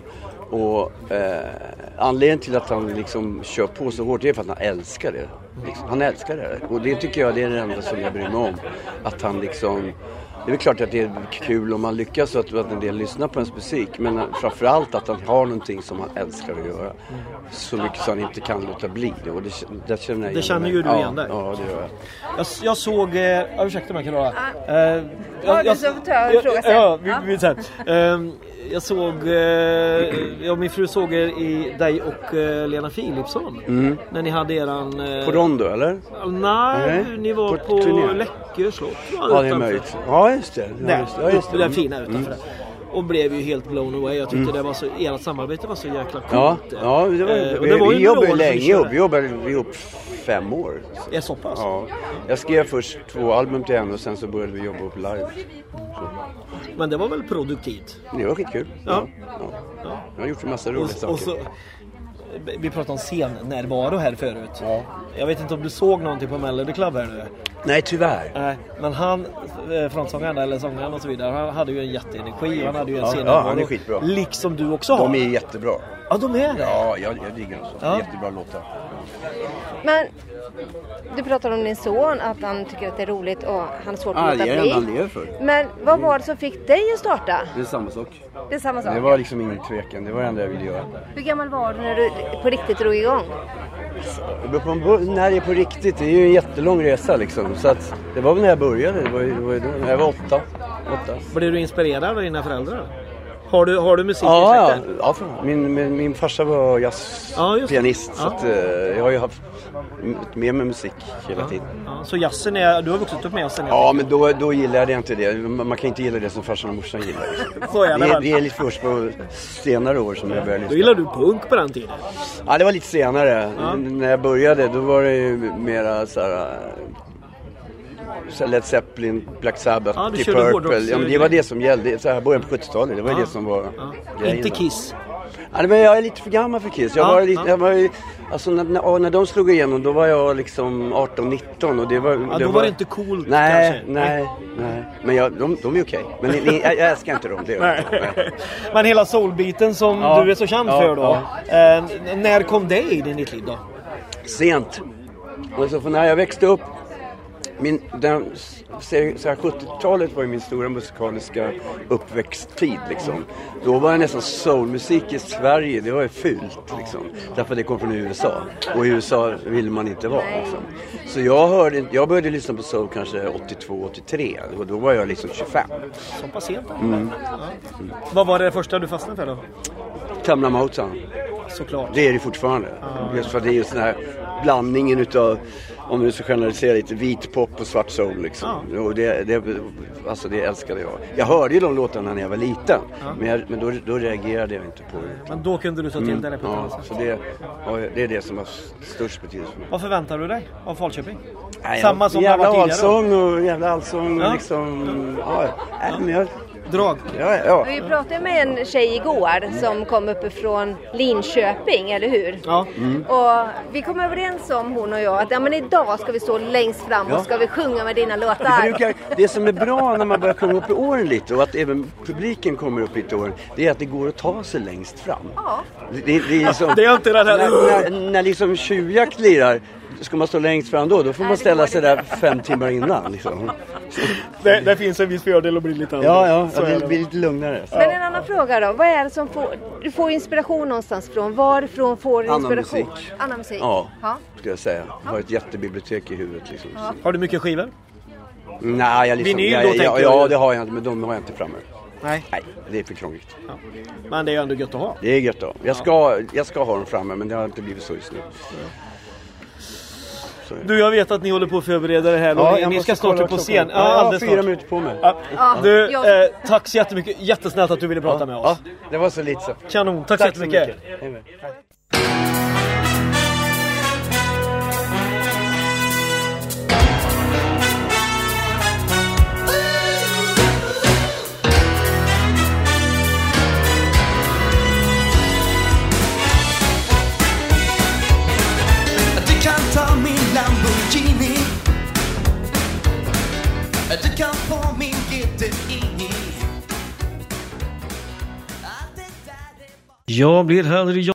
och eh, anledningen till att han liksom kör på så hårt är för att han älskar det liksom. Han älskar det och det tycker jag det är det enda som jag bryr mig om, att han liksom, det är väl klart att det är kul om man lyckas så att, att en del lyssnar på ens musik, men framförallt att han har någonting som han älskar att göra så mycket så han inte kan låta bli det, och det, det känner jag det känner ju du ja, igen där. Ja, det gör jag. Jag, jag såg, eh, ursäkta mig Carola. Ja, uh, jag, du så får ta en fråga sen. Ja, vi, vi, så här. Um, jag såg, eh, ja, min fru såg er i dig och eh, Lena Philipsson. Mm. När ni hade eran... Eh, på Rondo, eller? Nej, nej, ni var på, på Läckö slott. Ja, det är möjligt. Ja, just det. Nej, just, ja, just det. Det där fina utanför mm. Och blev ju helt blown away. Jag tyckte mm. det var så, ert samarbete var så jäkla coolt. Ja, ja det var, eh, vi, det var vi, vi jobbade länge ihop. Vi jobbade ihop fem år. Är så pass? Ja. Jag skrev först två album till henne och sen så började vi jobba upp live. Så. Men det var väl produktivt? Det var skitkul. Ja. Ja. Ja. Jag har gjort en massa roliga saker. Och så, vi pratade om scennärvaro här förut. Ja. Jag vet inte om du såg någonting på Melody Club här nu. Nej, tyvärr. Nej, men han, frontsångaren eller sångaren och så vidare, han hade ju en jätteenergi och han hade ju en ja, scennärvaro. Ja, han är skitbra. Liksom du också har. De är jättebra. Ja, de är det. Ja, jag, jag diggar dem så. Ja. Jättebra låtar. Men du pratar om din son, att han tycker att det är roligt och han har svårt att ah, låta bli. bli. Han lever för. Men vad var det som fick dig att starta? Det är samma sak. Det är samma sak. Det var liksom ingen tvekan, det var det enda jag ville göra. Hur gammal var du när du på riktigt drog igång? När det är på riktigt, det är ju en jättelång resa liksom. Så att det var väl när jag började, det var, det var, det var, när jag var åtta. åtta. Blev du inspirerad av dina föräldrar? Har du, har du musik ja, i släkten? Ja, ja min, min, min farsa var jazzpianist ja, så att, uh, jag har ju haft med med musik hela ja, tiden. Ja, så jazzen är, du har vuxit upp med jazzen? Ja, men då, då gillade jag inte det. Man kan inte gilla det som farsan och morsan gillar. Så är det, det, är, det är lite först på senare år som jag började lyssna. Då gillade du punk på den tiden? Ja, det var lite senare. Ja. När jag började, då var det ju mera så här så Led Zeppelin, Black Sabbath, Ja, du Deep körde Purple. hårdrocks- Ja, men det var det som gällde. Så här början på sjuttiotalet, det var ju Ja. det som var Ja. grejen. Inte Kiss. Ja, men jag är lite för gammal för Kiss. Jag Ja, var lite, ja. jag var ju, alltså när, när, när de slog igenom då var jag liksom arton nitton och det var... Ja, då var det inte coolt nej, kanske. Nej, nej. Men jag, de, de är okej. Men ni, ni, jag, jag älskar inte dem. Det gör jag inte. Nej. Men hela soulbiten som Ja. du är så känd Ja, för då. Eh, när kom det in i ditt liv då? Sent. Alltså för när jag växte upp, min, den, så här, sjuttiotalet var ju min stora musikaliska uppväxttid liksom. Då var det nästan soulmusik i Sverige, det var ju fult liksom. Därför det kom från U S A. Och i U S A vill man inte vara liksom. Så jag hörde, jag började lyssna på soul kanske åttiotvå åttiotre och då var jag liksom tjugofem. Så pass sent då? Mm. Ja. Vad var det första du fastnade för då? Tamla Motown. Såklart. Det är det fortfarande. Ja. Just för det är ju sån här blandningen utav, om du så generaliserar lite, vit pop och svart soul liksom. Ja. Och det, det, alltså det älskade jag. Jag hörde ju de låtarna när jag var liten. Ja. Men, jag, men då, då reagerade jag inte på det. Men då kunde du ta till Mm, det på ett ja, annat sätt. så det, ja, det är det som har störst betydelse för mig. Vad förväntar du dig av Falköping? Nej, Samma som det jävla var tidigare allsång och jävla allsång Ja. och liksom, ja, ja. Men jag, drag. Ja, ja. Vi pratade med en tjej igår som kom uppifrån Linköping, eller hur? Ja. Mm. Och vi kom överens om, hon och jag, att ja, men idag ska vi stå längst fram Ja. och ska vi sjunga med dina Det, låtar. brukar, det som är bra när man börjar komma upp i åren lite och att även publiken kommer upp lite i åren, det är att det går att ta sig längst fram. Ja. Det, det, det är liksom, Det är inte det där. när, när, när liksom tjuvjakt lirar, ska man stå längst fram då, då får man ställa sig där fem timmar innan. Liksom. Det, det finns en viss fördel att bli lite annorlunda. Ja, ja, Så ja är det blir lite lugnare. Men en annan fråga då, vad är det som får, du får inspiration någonstans från? Varifrån får du Annan inspiration? musik. Annan musik? Ja, Ja. skulle jag säga. Jag har ett jättebibliotek i huvudet. Liksom. Ja. Har du mycket skivor? Nej, jag liksom, Vinyl jag, då, jag, tänker ja, jag. det har jag inte, men de har jag inte framme. Nej. Nej, det är för krångligt. Ja. Men det är ju ändå gött att ha. Det är gött då. Jag ska, jag ska ha dem framme, men det har inte blivit så just nu. Så. Du, jag vet att ni håller på att förbereda det här. Ja, och ni, jag ni måste ska snart kolla upp på klockan. scen. Ja, jag har alldeles fyra snart. minuter på mig. Ja. Ja. Du, Jag- eh, tack så jättemycket. Jättesnällt att du ville prata Ja. med oss. Ja, det var så lite så. Kanon, tack, så jättemycket. Hej med. Du kan ta min Lamborghini. Du kan få min G T I. Jag blir hellre